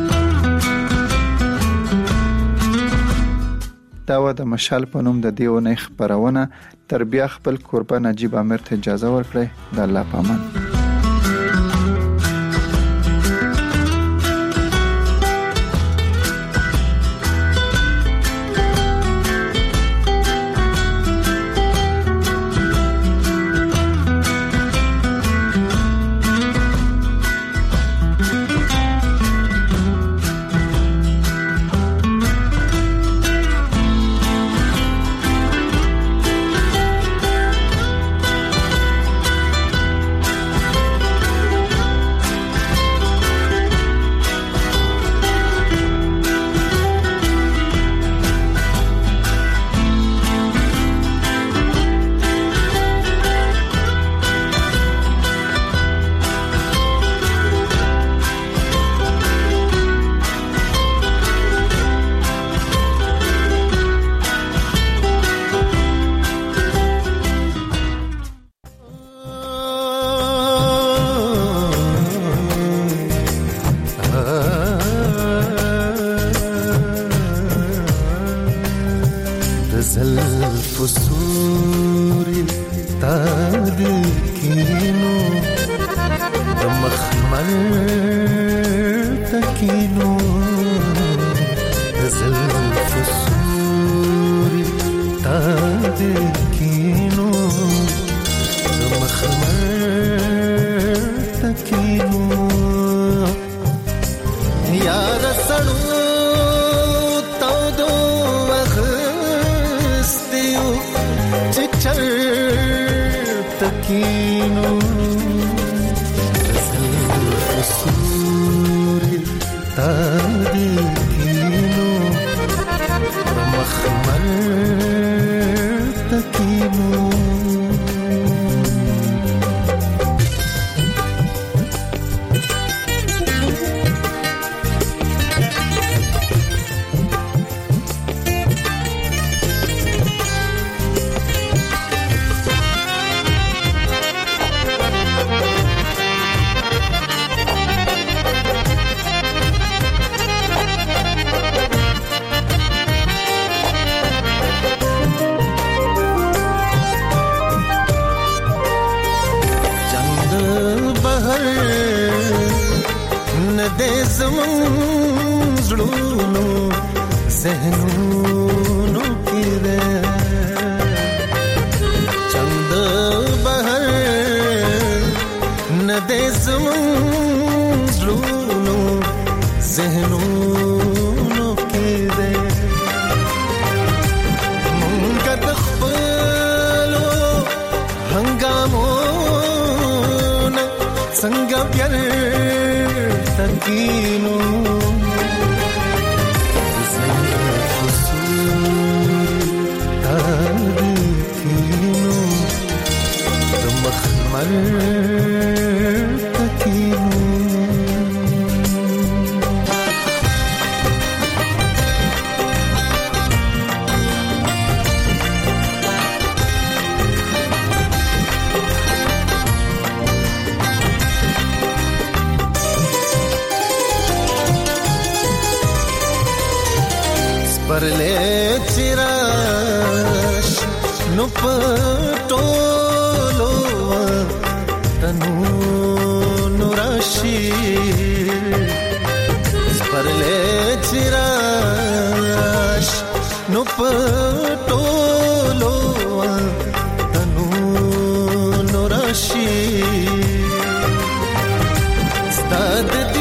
S1: دا و د مشال په نوم د دې اونۍ خپرونه. تر بیا خپل کوربه نجیب امیر ته اجازه ورکړئ. د الله په امان.
S26: سپرلې چراش نو پټولو تنو نوراشي سپرلې چراش نو پټولو تنو نوراشي ستاد